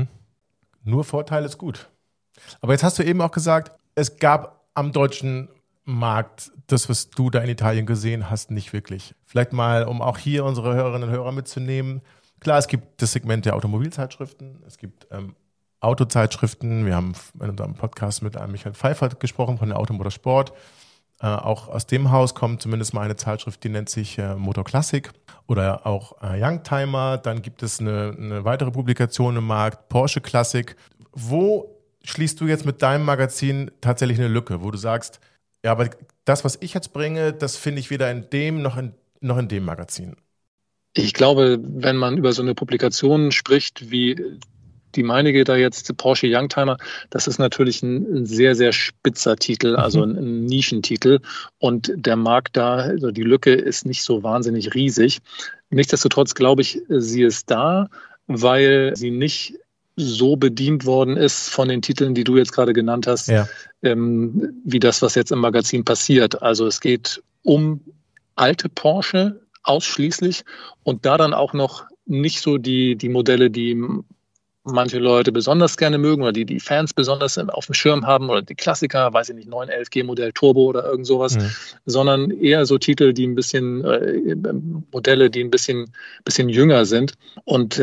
Nur Vorteile ist gut. Aber jetzt hast du eben auch gesagt, es gab am deutschen Markt das, was du da in Italien gesehen hast, nicht wirklich. Vielleicht mal, um auch hier unsere Hörerinnen und Hörer mitzunehmen. Klar, es gibt das Segment der Automobilzeitschriften, es gibt Autozeitschriften. Wir haben in unserem Podcast mit einem Michael Pfeiffer gesprochen von der Automotorsport. Auch aus dem Haus kommt zumindest mal eine Zeitschrift, die nennt sich Motor Classic. oder auch Youngtimer. Dann gibt es eine weitere Publikation im Markt, Porsche Classic. Wo schließt du jetzt mit deinem Magazin tatsächlich eine Lücke, wo du sagst, ja, aber das, was ich jetzt bringe, das finde ich weder in dem noch in dem Magazin? Ich glaube, wenn man über so eine Publikation spricht, wie die meinige da jetzt, Porsche Youngtimer, das ist natürlich ein sehr, sehr spitzer Titel, also ein Nischentitel. Und der Markt da, also die Lücke ist nicht so wahnsinnig riesig. Nichtsdestotrotz glaube ich, sie ist da, weil sie nicht so bedient worden ist von den Titeln, die du jetzt gerade genannt hast, wie das, was jetzt im Magazin passiert. Also es geht um alte Porsche ausschließlich und da dann auch noch nicht so die Modelle, die manche Leute besonders gerne mögen oder die Fans besonders auf dem Schirm haben oder die Klassiker, weiß ich nicht, 911G Modell Turbo oder irgend sowas, sondern eher so Titel, die ein bisschen, Modelle, die ein bisschen jünger sind und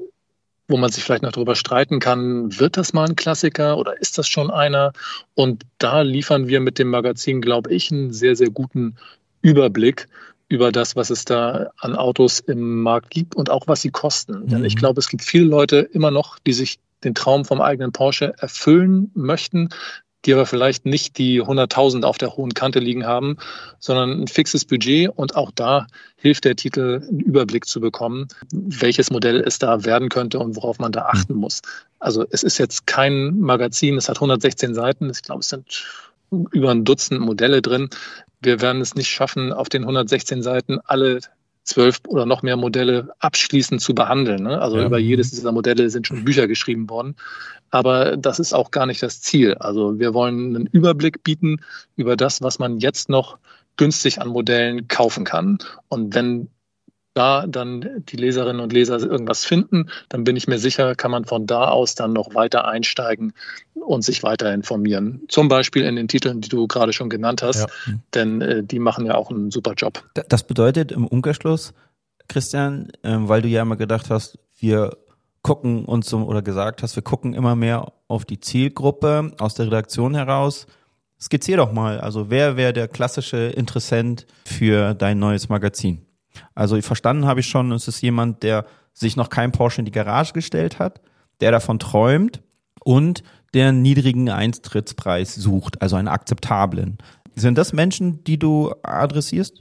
wo man sich vielleicht noch darüber streiten kann, wird das mal ein Klassiker oder ist das schon einer? Und da liefern wir mit dem Magazin, glaube ich, einen sehr, sehr guten Überblick über das, was es da an Autos im Markt gibt und auch was sie kosten. Denn ich glaube, es gibt viele Leute immer noch, die sich den Traum vom eigenen Porsche erfüllen möchten, die aber vielleicht nicht die 100.000 auf der hohen Kante liegen haben, sondern ein fixes Budget. Und auch da hilft der Titel, einen Überblick zu bekommen, welches Modell es da werden könnte und worauf man da achten muss. Also es ist jetzt kein Magazin, es hat 116 Seiten. Ich glaube, es sind über ein Dutzend Modelle drin. Wir werden es nicht schaffen, auf den 116 Seiten alle 12 oder noch mehr Modelle abschließend zu behandeln. Ne? Also über jedes dieser Modelle sind schon Bücher geschrieben worden. Aber das ist auch gar nicht das Ziel. Also wir wollen einen Überblick bieten über das, was man jetzt noch günstig an Modellen kaufen kann. Und wenn da dann die Leserinnen und Leser irgendwas finden, dann bin ich mir sicher, kann man von da aus dann noch weiter einsteigen und sich weiter informieren. Zum Beispiel in den Titeln, die du gerade schon genannt hast, denn die machen ja auch einen super Job. Das bedeutet im Umkehrschluss, Christian, weil du ja immer gedacht hast, wir gucken uns oder gesagt hast, wir gucken immer mehr auf die Zielgruppe aus der Redaktion heraus. Skizzier doch mal, also wer wäre der klassische Interessent für dein neues Magazin? Also verstanden habe ich schon, es ist jemand, der sich noch kein Porsche in die Garage gestellt hat, der davon träumt und der einen niedrigen Eintrittspreis sucht, also einen akzeptablen. Sind das Menschen, die du adressierst?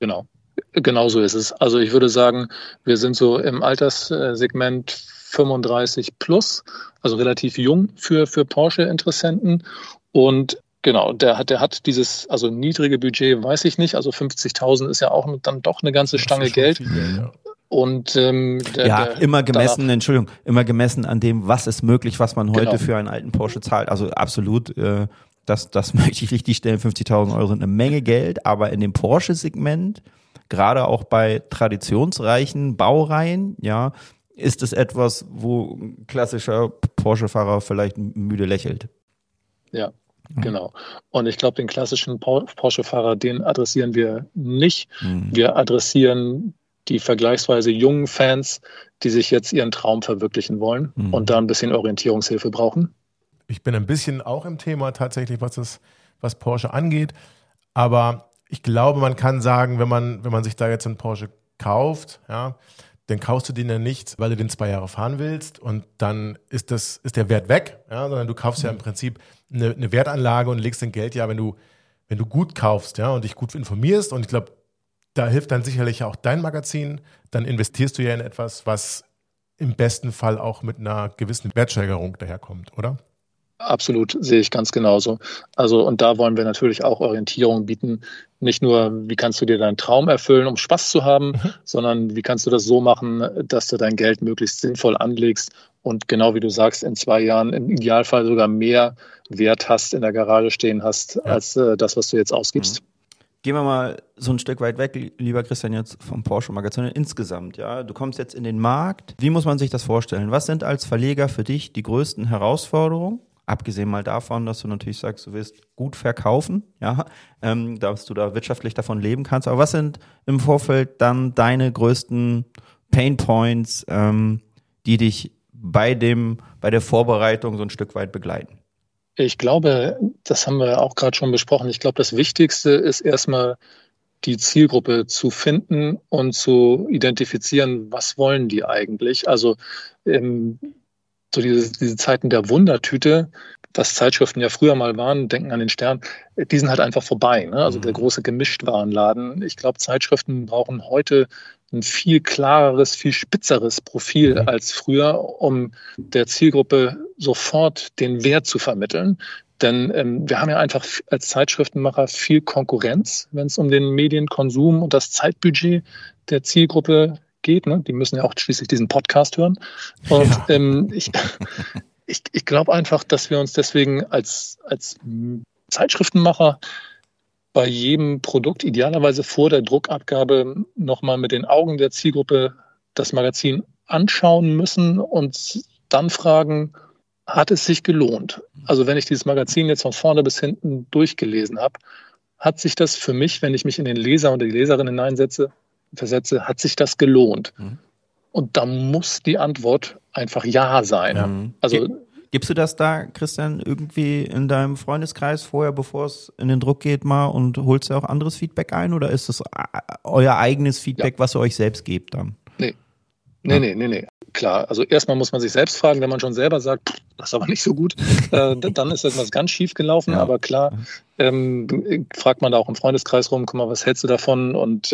Genau so ist es. Also ich würde sagen, wir sind so im Alterssegment 35 plus, also relativ jung für Porsche-Interessenten und genau, der hat dieses, also niedrige Budget, weiß ich nicht, also 50.000 ist ja auch dann doch eine ganze Stange Geld. Und immer gemessen an dem, was ist möglich, was man heute für einen alten Porsche zahlt. Also absolut, das möchte ich richtig stellen, 50.000 Euro sind eine Menge Geld, aber in dem Porsche-Segment, gerade auch bei traditionsreichen Baureihen, ja, ist es etwas, wo ein klassischer Porsche-Fahrer vielleicht müde lächelt. Ja. Genau. Und ich glaube, den klassischen Porsche-Fahrer, den adressieren wir nicht. Wir adressieren die vergleichsweise jungen Fans, die sich jetzt ihren Traum verwirklichen wollen und da ein bisschen Orientierungshilfe brauchen. Ich bin ein bisschen auch im Thema tatsächlich, was Porsche angeht. Aber ich glaube, man kann sagen, wenn man sich da jetzt einen Porsche kauft, ja, dann kaufst du den ja nicht, weil du den 2 Jahre fahren willst und dann ist der Wert weg, ja, sondern du kaufst ja im Prinzip eine Wertanlage und legst dein Geld ja, wenn du gut kaufst, ja, und dich gut informierst und ich glaube, da hilft dann sicherlich auch dein Magazin, dann investierst du ja in etwas, was im besten Fall auch mit einer gewissen Wertsteigerung daherkommt, oder? Absolut, sehe ich ganz genauso. Also, und da wollen wir natürlich auch Orientierung bieten. Nicht nur, wie kannst du dir deinen Traum erfüllen, um Spaß zu haben, sondern wie kannst du das so machen, dass du dein Geld möglichst sinnvoll anlegst und genau wie du sagst, in 2 Jahren im Idealfall sogar mehr Wert hast, in der Garage stehen hast, als das, was du jetzt ausgibst. Gehen wir mal so ein Stück weit weg, lieber Christian, jetzt vom Porsche-Magazin insgesamt. Ja, du kommst jetzt in den Markt. Wie muss man sich das vorstellen? Was sind als Verleger für dich die größten Herausforderungen? Abgesehen mal davon, dass du natürlich sagst, du willst gut verkaufen, ja, dass du da wirtschaftlich davon leben kannst. Aber was sind im Vorfeld dann deine größten Painpoints, die dich bei der Vorbereitung so ein Stück weit begleiten? Ich glaube, das haben wir auch gerade schon besprochen. Ich glaube, das Wichtigste ist erstmal die Zielgruppe zu finden und zu identifizieren, was wollen die eigentlich. Also so diese Zeiten der Wundertüte, was Zeitschriften ja früher mal waren, denken an den Stern, die sind halt einfach vorbei. Ne? Also der große Gemischtwarenladen. Ich glaube, Zeitschriften brauchen heute ein viel klareres, viel spitzeres Profil als früher, um der Zielgruppe sofort den Wert zu vermitteln. Denn wir haben ja einfach als Zeitschriftenmacher viel Konkurrenz, wenn es um den Medienkonsum und das Zeitbudget der Zielgruppe geht. Ne? Die müssen ja auch schließlich diesen Podcast hören. Und ich glaube einfach, dass wir uns deswegen als Zeitschriftenmacher bei jedem Produkt idealerweise vor der Druckabgabe nochmal mit den Augen der Zielgruppe das Magazin anschauen müssen und dann fragen, hat es sich gelohnt? Also wenn ich dieses Magazin jetzt von vorne bis hinten durchgelesen habe, hat sich das für mich, wenn ich mich in den Leser und die Leserin versetze, hat sich das gelohnt? Und da muss die Antwort einfach Ja sein. Ja. Also gibst du das da, Christian, irgendwie in deinem Freundeskreis vorher, bevor es in den Druck geht, mal und holst du auch anderes Feedback ein oder ist das euer eigenes Feedback, was ihr euch selbst gebt dann? Nee. Klar, also erstmal muss man sich selbst fragen, wenn man schon selber sagt, das ist aber nicht so gut, dann ist etwas ganz schief gelaufen. Ja. Aber klar, fragt man da auch im Freundeskreis rum, guck mal, was hältst du davon und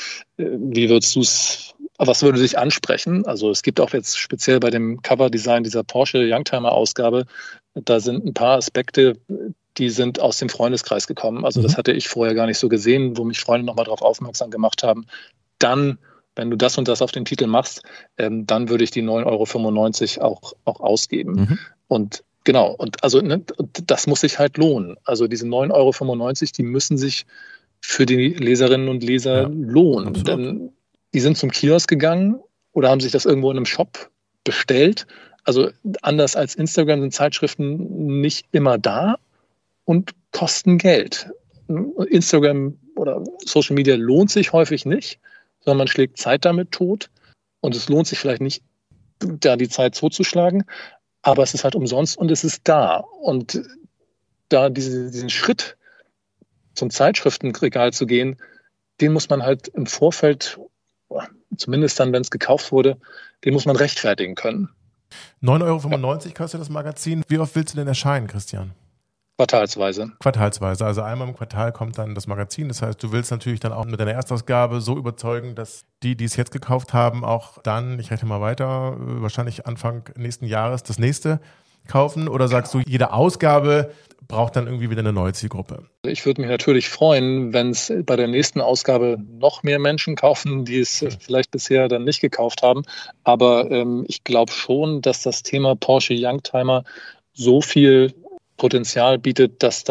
wie würdest du es, was würde dich ansprechen? Also es gibt auch jetzt speziell bei dem Coverdesign dieser Porsche Youngtimer-Ausgabe, da sind ein paar Aspekte, die sind aus dem Freundeskreis gekommen. Also das hatte ich vorher gar nicht so gesehen, wo mich Freunde nochmal darauf aufmerksam gemacht haben. Dann, wenn du das und das auf den Titel machst, dann würde ich die 9,95 € auch ausgeben. Und genau, und also das muss sich halt lohnen. Also diese 9,95 €, die müssen sich für die Leserinnen und Leser lohnen. Absolut. Denn die sind zum Kiosk gegangen oder haben sich das irgendwo in einem Shop bestellt. Also anders als Instagram sind Zeitschriften nicht immer da und kosten Geld. Instagram oder Social Media lohnt sich häufig nicht, sondern man schlägt Zeit damit tot und es lohnt sich vielleicht nicht, da die Zeit totzuschlagen, aber es ist halt umsonst und es ist da. Und da diesen Schritt zum Zeitschriftenregal zu gehen, den muss man halt im Vorfeld, zumindest dann, wenn es gekauft wurde, den muss man rechtfertigen können. 9,95 € kostet das Magazin. Wie oft willst du denn erscheinen, Christian? Quartalsweise. Also einmal im Quartal kommt dann das Magazin. Das heißt, du willst natürlich dann auch mit deiner Erstausgabe so überzeugen, dass die es jetzt gekauft haben, auch dann, ich rechne mal weiter, wahrscheinlich Anfang nächsten Jahres das nächste kaufen? Oder sagst du, jede Ausgabe braucht dann irgendwie wieder eine neue Zielgruppe? Ich würde mich natürlich freuen, wenn es bei der nächsten Ausgabe noch mehr Menschen kaufen, die es vielleicht bisher dann nicht gekauft haben. Aber ich glaube schon, dass das Thema Porsche Youngtimer so viel Potenzial bietet, dass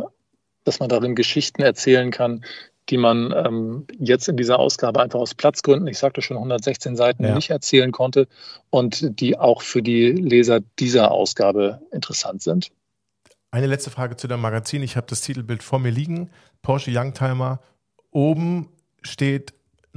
man darin Geschichten erzählen kann, die man jetzt in dieser Ausgabe einfach aus Platzgründen, ich sagte schon 116 Seiten, nicht erzählen konnte und die auch für die Leser dieser Ausgabe interessant sind. Eine letzte Frage zu dem Magazin. Ich habe das Titelbild vor mir liegen. Porsche Youngtimer. Oben steht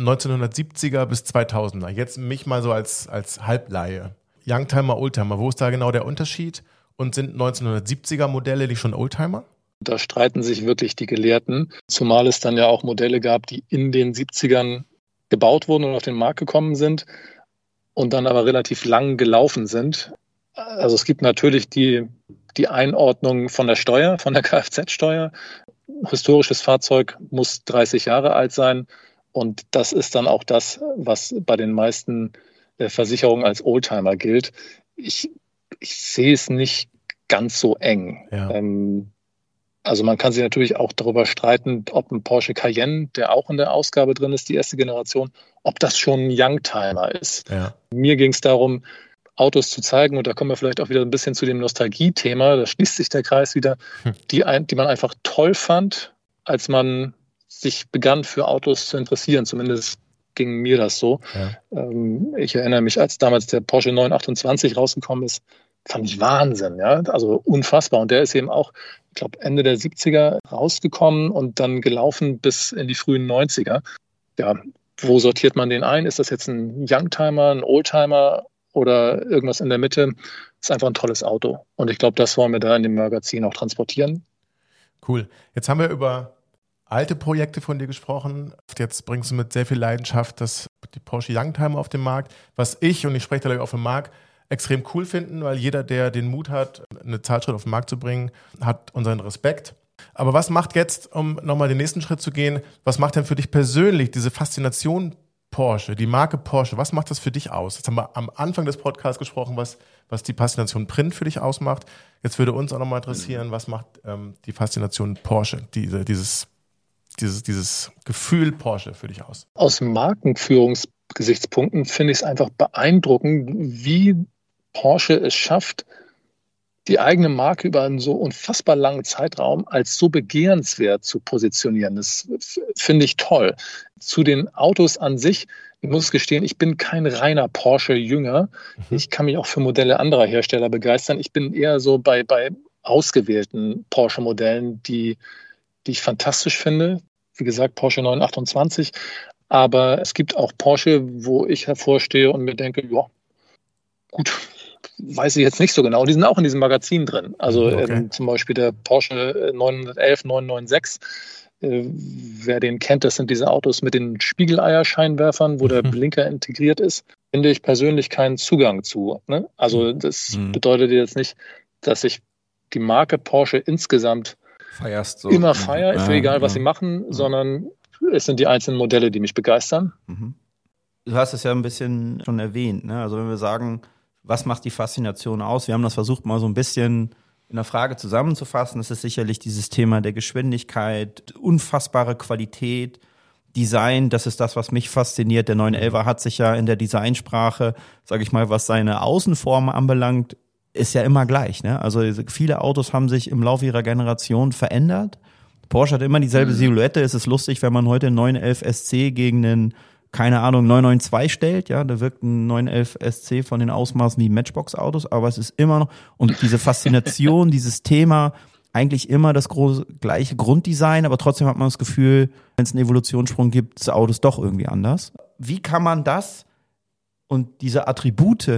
1970er bis 2000er. Jetzt mich mal so als Halblaie. Youngtimer, Oldtimer. Wo ist da genau der Unterschied? Und sind 1970er Modelle nicht schon Oldtimer? Da streiten sich wirklich die Gelehrten, zumal es dann ja auch Modelle gab, die in den 70ern gebaut wurden und auf den Markt gekommen sind und dann aber relativ lang gelaufen sind. Also es gibt natürlich die Einordnung von der Steuer, von der Kfz-Steuer. Historisches Fahrzeug muss 30 Jahre alt sein und das ist dann auch das, was bei den meisten Versicherungen als Oldtimer gilt. Ich sehe es nicht ganz so eng. Ja. Also man kann sich natürlich auch darüber streiten, ob ein Porsche Cayenne, der auch in der Ausgabe drin ist, die erste Generation, ob das schon ein Youngtimer ist. Ja. Mir ging es darum, Autos zu zeigen, und da kommen wir vielleicht auch wieder ein bisschen zu dem Nostalgie-Thema, da schließt sich der Kreis wieder, die man einfach toll fand, als man sich begann für Autos zu interessieren. Zumindest ging mir das so. Ja. Ich erinnere mich, als damals der Porsche 928 rausgekommen ist, fand ich Wahnsinn, ja, also unfassbar. Und der ist eben auch, ich glaube, Ende der 70er rausgekommen und dann gelaufen bis in die frühen 90er. Ja, wo sortiert man den ein? Ist das jetzt ein Youngtimer, ein Oldtimer oder irgendwas in der Mitte? Ist einfach ein tolles Auto. Und ich glaube, das wollen wir da in dem Magazin auch transportieren. Cool. Jetzt haben wir über alte Projekte von dir gesprochen. Jetzt bringst du mit sehr viel Leidenschaft die Porsche Youngtimer auf den Markt, was ich, und ich spreche da gleich auch für Marc, extrem cool finden, weil jeder, der den Mut hat, eine Zeitschrift auf den Markt zu bringen, hat unseren Respekt. Aber was macht jetzt, um nochmal den nächsten Schritt zu gehen, was macht denn für dich persönlich diese Faszination Porsche, die Marke Porsche, was macht das für dich aus? Jetzt haben wir am Anfang des Podcasts gesprochen, was die Faszination Print für dich ausmacht. Jetzt würde uns auch nochmal interessieren, was macht die Faszination Porsche, dieses Gefühl Porsche für dich aus? Aus Markenführungsgesichtspunkten finde ich es einfach beeindruckend, wie Porsche es schafft, die eigene Marke über einen so unfassbar langen Zeitraum als so begehrenswert zu positionieren. Das finde ich toll. Zu den Autos an sich, ich muss gestehen, ich bin kein reiner Porsche-Jünger. Ich kann mich auch für Modelle anderer Hersteller begeistern. Ich bin eher so bei ausgewählten Porsche-Modellen, die ich fantastisch finde. Wie gesagt, Porsche 928. Aber es gibt auch Porsche, wo ich hervorstehe und mir denke, ja, gut, weiß ich jetzt nicht so genau. Die sind auch in diesem Magazin drin. Also zum Beispiel der Porsche 911 996. Wer den kennt, das sind diese Autos mit den Spiegeleierscheinwerfern, wo der Blinker integriert ist. Finde ich persönlich keinen Zugang zu. Ne? Also das bedeutet jetzt nicht, dass ich die Marke Porsche insgesamt immer feiere, ist egal, was sie machen, sondern es sind die einzelnen Modelle, die mich begeistern. Du hast es ja ein bisschen schon erwähnt, ne? Also wenn wir sagen, was macht die Faszination aus? Wir haben das versucht, mal so ein bisschen in der Frage zusammenzufassen. Das ist sicherlich dieses Thema der Geschwindigkeit, unfassbare Qualität, Design. Das ist das, was mich fasziniert. Der 911er hat sich ja in der Designsprache, sage ich mal, was seine Außenform anbelangt, ist ja immer gleich. Ne? Also viele Autos haben sich im Laufe ihrer Generation verändert. Porsche hat immer dieselbe Silhouette. Es ist lustig, wenn man heute einen 911 SC gegen einen, keine Ahnung, 992 stellt, ja, da wirkt ein 911 SC von den Ausmaßen wie Matchbox-Autos, aber es ist immer noch, und diese Faszination, dieses Thema, eigentlich immer das gleiche Grunddesign, aber trotzdem hat man das Gefühl, wenn es einen Evolutionssprung gibt, das Auto ist doch irgendwie anders. Wie kann man das und diese Attribute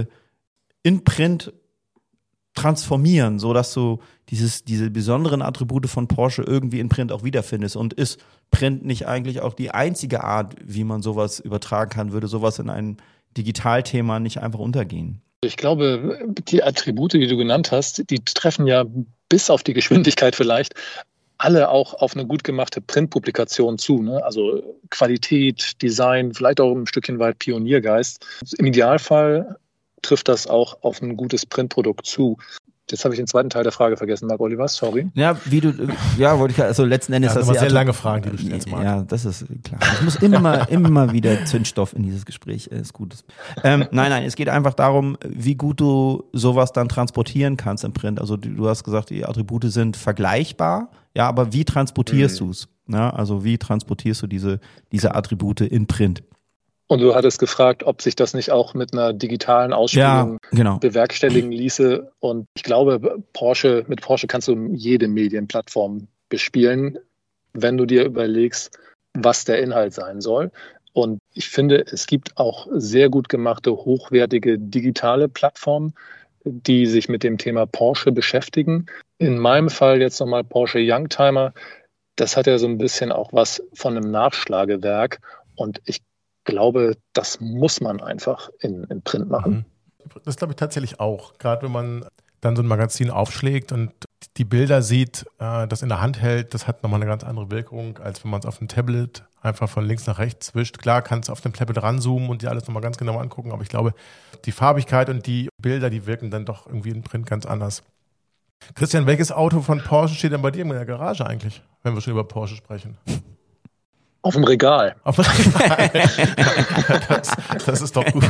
in Print transformieren, so dass du diese besonderen Attribute von Porsche irgendwie in Print auch wiederfindest? Und ist Print nicht eigentlich auch die einzige Art, wie man sowas übertragen kann? Würde sowas in ein Digitalthema nicht einfach untergehen? Ich glaube, die Attribute, die du genannt hast, die treffen ja bis auf die Geschwindigkeit vielleicht alle auch auf eine gut gemachte Printpublikation zu. Ne? Also Qualität, Design, vielleicht auch ein Stückchen weit Pioniergeist. Im Idealfall trifft das auch auf ein gutes Printprodukt zu. Jetzt habe ich den zweiten Teil der Frage vergessen, Marc Oliver, sorry. Ja, wollte ich, also letzten Endes das sehr lange Fragen, die du stellst, Marc. Ja, das ist klar. Ich muss immer wieder Zündstoff in dieses Gespräch, ist gut. Nein, es geht einfach darum, wie gut du sowas dann transportieren kannst im Print. Also du hast gesagt, die Attribute sind vergleichbar, ja, aber wie transportierst du es? Ja, also wie transportierst du diese Attribute in Print? Und du hattest gefragt, ob sich das nicht auch mit einer digitalen Ausspielung bewerkstelligen ließe. Und ich glaube, mit Porsche kannst du jede Medienplattform bespielen, wenn du dir überlegst, was der Inhalt sein soll. Und ich finde, es gibt auch sehr gut gemachte, hochwertige digitale Plattformen, die sich mit dem Thema Porsche beschäftigen. In meinem Fall jetzt nochmal Porsche Youngtimer. Das hat ja so ein bisschen auch was von einem Nachschlagewerk. Und ich glaube, das muss man einfach in Print machen. Das glaube ich tatsächlich auch. Gerade wenn man dann so ein Magazin aufschlägt und die Bilder sieht, das in der Hand hält, das hat nochmal eine ganz andere Wirkung, als wenn man es auf dem Tablet einfach von links nach rechts wischt. Klar, kannst du auf dem Tablet ranzoomen und dir alles nochmal ganz genau angucken, aber ich glaube, die Farbigkeit und die Bilder, die wirken dann doch irgendwie in Print ganz anders. Christian, welches Auto von Porsche steht denn bei dir in der Garage eigentlich, wenn wir schon über Porsche sprechen? Auf dem Regal. Das ist doch gut.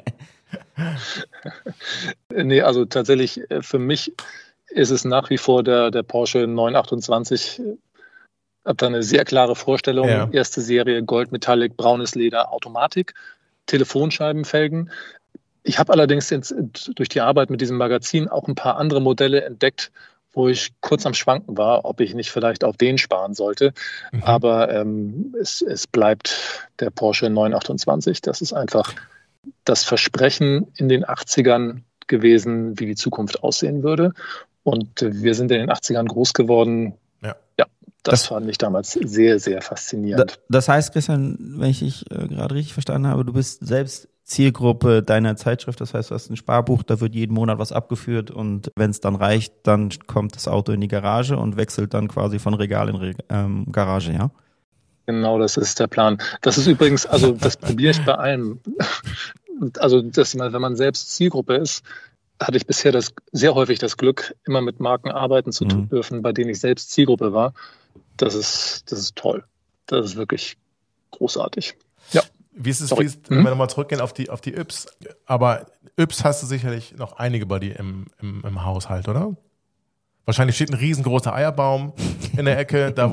Nee, also tatsächlich für mich ist es nach wie vor der Porsche 928. Ich habe da eine sehr klare Vorstellung. Ja. Erste Serie, Gold, Metallic, braunes Leder, Automatik, Telefonscheibenfelgen. Ich habe allerdings durch die Arbeit mit diesem Magazin auch ein paar andere Modelle entdeckt, wo ich kurz am Schwanken war, ob ich nicht vielleicht auf den sparen sollte. Aber es bleibt der Porsche 928. Das ist einfach das Versprechen in den 80ern gewesen, wie die Zukunft aussehen würde. Und wir sind in den 80ern groß geworden. Ja, Das fand ich damals sehr, sehr faszinierend. Das heißt, Christian, wenn ich dich gerade richtig verstanden habe, du bist selbst Zielgruppe deiner Zeitschrift, das heißt, du hast ein Sparbuch, da wird jeden Monat was abgeführt und wenn es dann reicht, dann kommt das Auto in die Garage und wechselt dann quasi von Regal in Garage, ja? Genau, das ist der Plan. Das ist übrigens, also das probiere ich bei allem. Also wenn man selbst Zielgruppe ist, hatte ich bisher sehr häufig das Glück, immer mit Marken arbeiten zu dürfen, bei denen ich selbst Zielgruppe war. Das ist toll. Das ist wirklich großartig. Ja. Wie ist es, wenn wir nochmal zurückgehen auf die Yps? Aber Yps hast du sicherlich noch einige bei dir im Haushalt, oder? Wahrscheinlich steht ein riesengroßer Eierbaum in der Ecke, da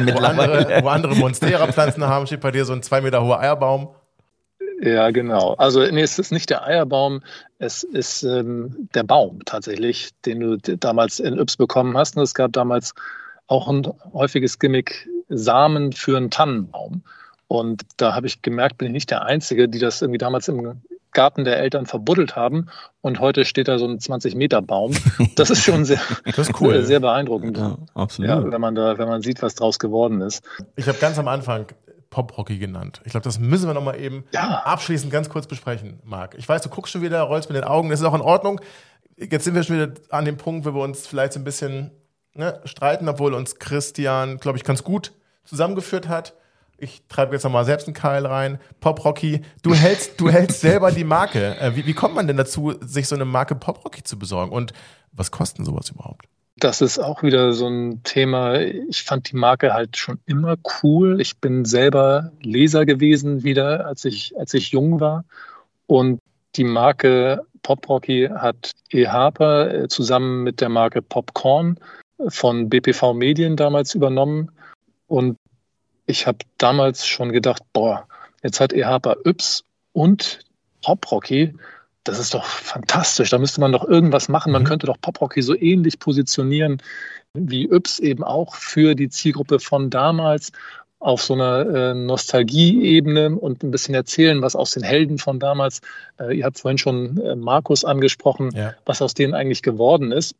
wo andere Monstera-Pflanzen haben, steht bei dir so ein 2 Meter hoher Eierbaum. Ja, genau. Also es ist nicht der Eierbaum, es ist der Baum tatsächlich, den du damals in Yps bekommen hast. Und es gab damals auch ein häufiges Gimmick, Samen für einen Tannenbaum. Und da habe ich gemerkt, bin ich nicht der Einzige, die das irgendwie damals im Garten der Eltern verbuddelt haben. Und heute steht da so ein 20-Meter-Baum. Das ist schon sehr, das ist cool. Sehr beeindruckend. Ja, absolut. Ja, wenn man sieht, was draus geworden ist. Ich habe ganz am Anfang Pop-Rocky genannt. Ich glaube, das müssen wir nochmal eben abschließend ganz kurz besprechen, Marc. Ich weiß, du guckst schon wieder, rollst mit den Augen, das ist auch in Ordnung. Jetzt sind wir schon wieder an dem Punkt, wo wir uns vielleicht so ein bisschen streiten, obwohl uns Christian, glaube ich, ganz gut zusammengeführt hat. Ich treibe jetzt nochmal selbst einen Keil rein. Pop-Rocky, du hältst selber die Marke. Wie kommt man denn dazu, sich so eine Marke Pop-Rocky zu besorgen? Und was kostet sowas überhaupt? Das ist auch wieder so ein Thema. Ich fand die Marke halt schon immer cool. Ich bin selber Leser gewesen wieder, als ich jung war. Und die Marke Pop-Rocky hat E. Harper zusammen mit der Marke Popcorn von BPV Medien damals übernommen. Und ich habe damals schon gedacht, jetzt hat E. Harper Yps und Pop-Rocky. Das ist doch fantastisch. Da müsste man doch irgendwas machen. Man könnte doch Pop-Rocky so ähnlich positionieren wie Yps eben auch für die Zielgruppe von damals auf so einer Nostalgie-Ebene und ein bisschen erzählen, was aus den Helden von damals, ihr habt vorhin schon Markus angesprochen, was aus denen eigentlich geworden ist.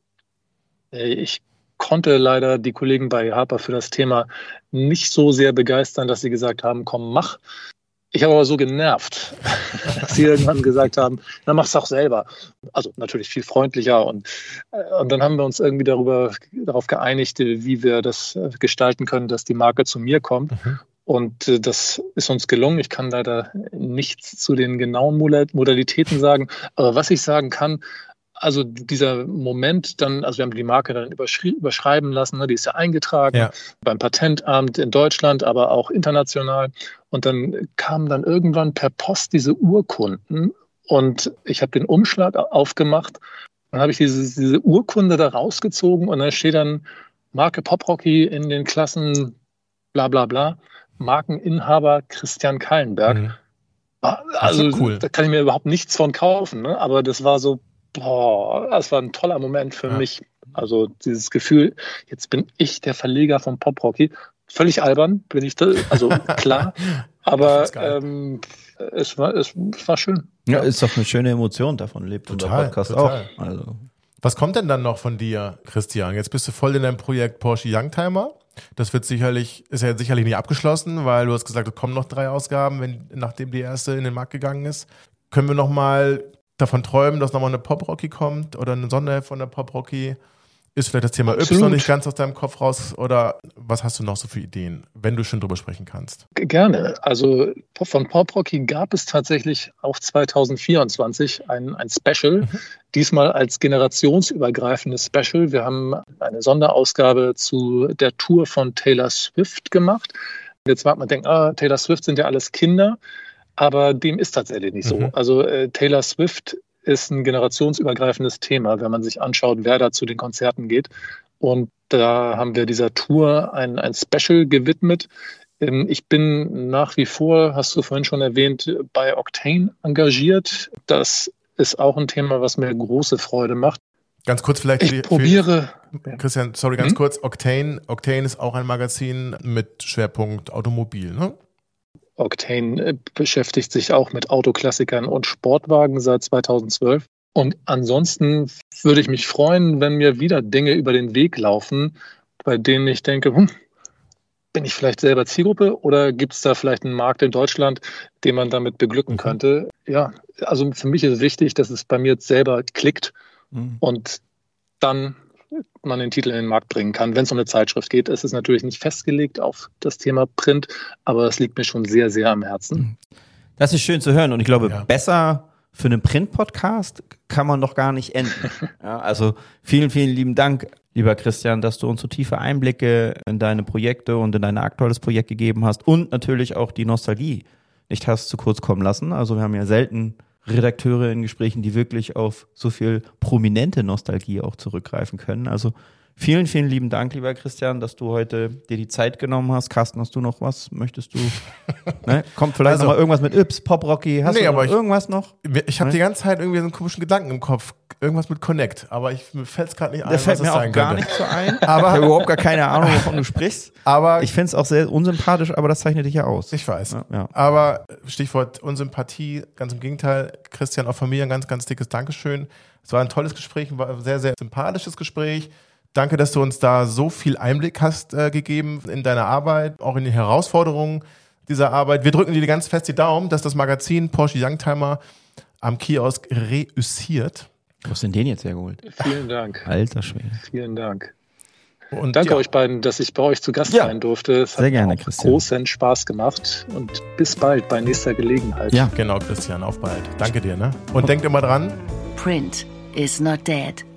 Ich konnte leider die Kollegen bei Harper für das Thema nicht so sehr begeistern, dass sie gesagt haben, komm, mach. Ich habe aber so genervt, dass sie irgendwann gesagt haben, na, mach's doch selber. Also natürlich viel freundlicher. Und dann haben wir uns irgendwie darauf geeinigt, wie wir das gestalten können, dass die Marke zu mir kommt. Und das ist uns gelungen. Ich kann leider nichts zu den genauen Modalitäten sagen. Aber was ich sagen kann, also dieser Moment dann, also wir haben die Marke dann überschreiben lassen, ne, die ist ja eingetragen beim Patentamt in Deutschland, aber auch international. Und dann kamen dann irgendwann per Post diese Urkunden und ich habe den Umschlag aufgemacht. Dann habe ich diese Urkunde da rausgezogen und da steht dann Marke Pop-Rocky in den Klassen bla bla bla, Markeninhaber Christian Kallenberg. Also cool. Da kann ich mir überhaupt nichts von kaufen, ne? Aber das war so, das war ein toller Moment für mich. Also dieses Gefühl, jetzt bin ich der Verleger von Pop-Rocky. Völlig albern, bin ich da, also klar. Aber es war schön. Ja, ist doch eine schöne Emotion, davon lebt unser Podcast auch. Also. Was kommt denn dann noch von dir, Christian? Jetzt bist du voll in deinem Projekt Porsche Youngtimer. Das ist ja sicherlich nicht abgeschlossen, weil du hast gesagt, es kommen noch 3 Ausgaben, nachdem die erste in den Markt gegangen ist. Können wir noch mal davon träumen, dass nochmal eine Pop-Rocky kommt oder eine Sonderheft von der Pop-Rocky? Ist vielleicht das Thema Yps noch nicht ganz aus deinem Kopf raus oder was hast du noch so für Ideen, wenn du schon drüber sprechen kannst? Gerne. Also von Pop-Rocky gab es tatsächlich auch 2024 ein Special, diesmal als generationsübergreifendes Special. Wir haben eine Sonderausgabe zu der Tour von Taylor Swift gemacht. Jetzt mag man denken, Taylor Swift sind ja alles Kinder. Aber dem ist tatsächlich nicht so. Also Taylor Swift ist ein generationsübergreifendes Thema, wenn man sich anschaut, wer da zu den Konzerten geht. Und da haben wir dieser Tour ein Special gewidmet. Ich bin nach wie vor, hast du vorhin schon erwähnt, bei Octane engagiert. Das ist auch ein Thema, was mir große Freude macht. Ganz kurz vielleicht. Christian, sorry, ganz kurz. Octane ist auch ein Magazin mit Schwerpunkt Automobil, ne? Octane beschäftigt sich auch mit Autoklassikern und Sportwagen seit 2012. Und ansonsten würde ich mich freuen, wenn mir wieder Dinge über den Weg laufen, bei denen ich denke, bin ich vielleicht selber Zielgruppe oder gibt es da vielleicht einen Markt in Deutschland, den man damit beglücken könnte? Ja, also für mich ist es wichtig, dass es bei mir selber klickt und dann man den Titel in den Markt bringen kann. Wenn es um eine Zeitschrift geht, ist es natürlich nicht festgelegt auf das Thema Print, aber es liegt mir schon sehr, sehr am Herzen. Das ist schön zu hören und ich glaube, besser für einen Print-Podcast kann man doch gar nicht enden. Ja, also vielen, vielen lieben Dank, lieber Christian, dass du uns so tiefe Einblicke in deine Projekte und in dein aktuelles Projekt gegeben hast und natürlich auch die Nostalgie nicht hast zu kurz kommen lassen. Also wir haben ja selten Redakteure in Gesprächen, die wirklich auf so viel prominente Nostalgie auch zurückgreifen können. Also vielen, vielen lieben Dank, lieber Christian, dass du heute dir die Zeit genommen hast. Carsten, hast du noch was? Möchtest du? Ne? Kommt vielleicht noch mal irgendwas mit Yps, Pop Rocky? Hast du noch irgendwas noch? Ich habe die ganze Zeit irgendwie so einen komischen Gedanken im Kopf. Irgendwas mit Connect. Aber mir fällt es gerade nicht ein, was das sein könnte. Der fällt mir auch gar nicht so ein. Aber ich habe überhaupt gar keine Ahnung, wovon du sprichst. Aber ich finde es auch sehr unsympathisch, aber das zeichnet dich ja aus. Ich weiß. Ja. Aber Stichwort Unsympathie, ganz im Gegenteil. Christian, auch von mir ein ganz, ganz dickes Dankeschön. Es war ein tolles Gespräch, war ein sehr, sehr sympathisches Gespräch. Danke, dass du uns da so viel Einblick hast gegeben in deine Arbeit, auch in die Herausforderungen dieser Arbeit. Wir drücken dir ganz fest die Daumen, dass das Magazin Porsche Youngtimer am Kiosk reüssiert. Wo hast du denn den jetzt hergeholt? Vielen Dank. Alter Schwede. Vielen Dank. Und danke euch beiden, dass ich bei euch zu Gast sein durfte. Es sehr gerne, hat großen Spaß gemacht und bis bald bei nächster Gelegenheit. Ja, genau, Christian, auf bald. Danke dir. Ne? Und denkt immer dran. Print is not dead.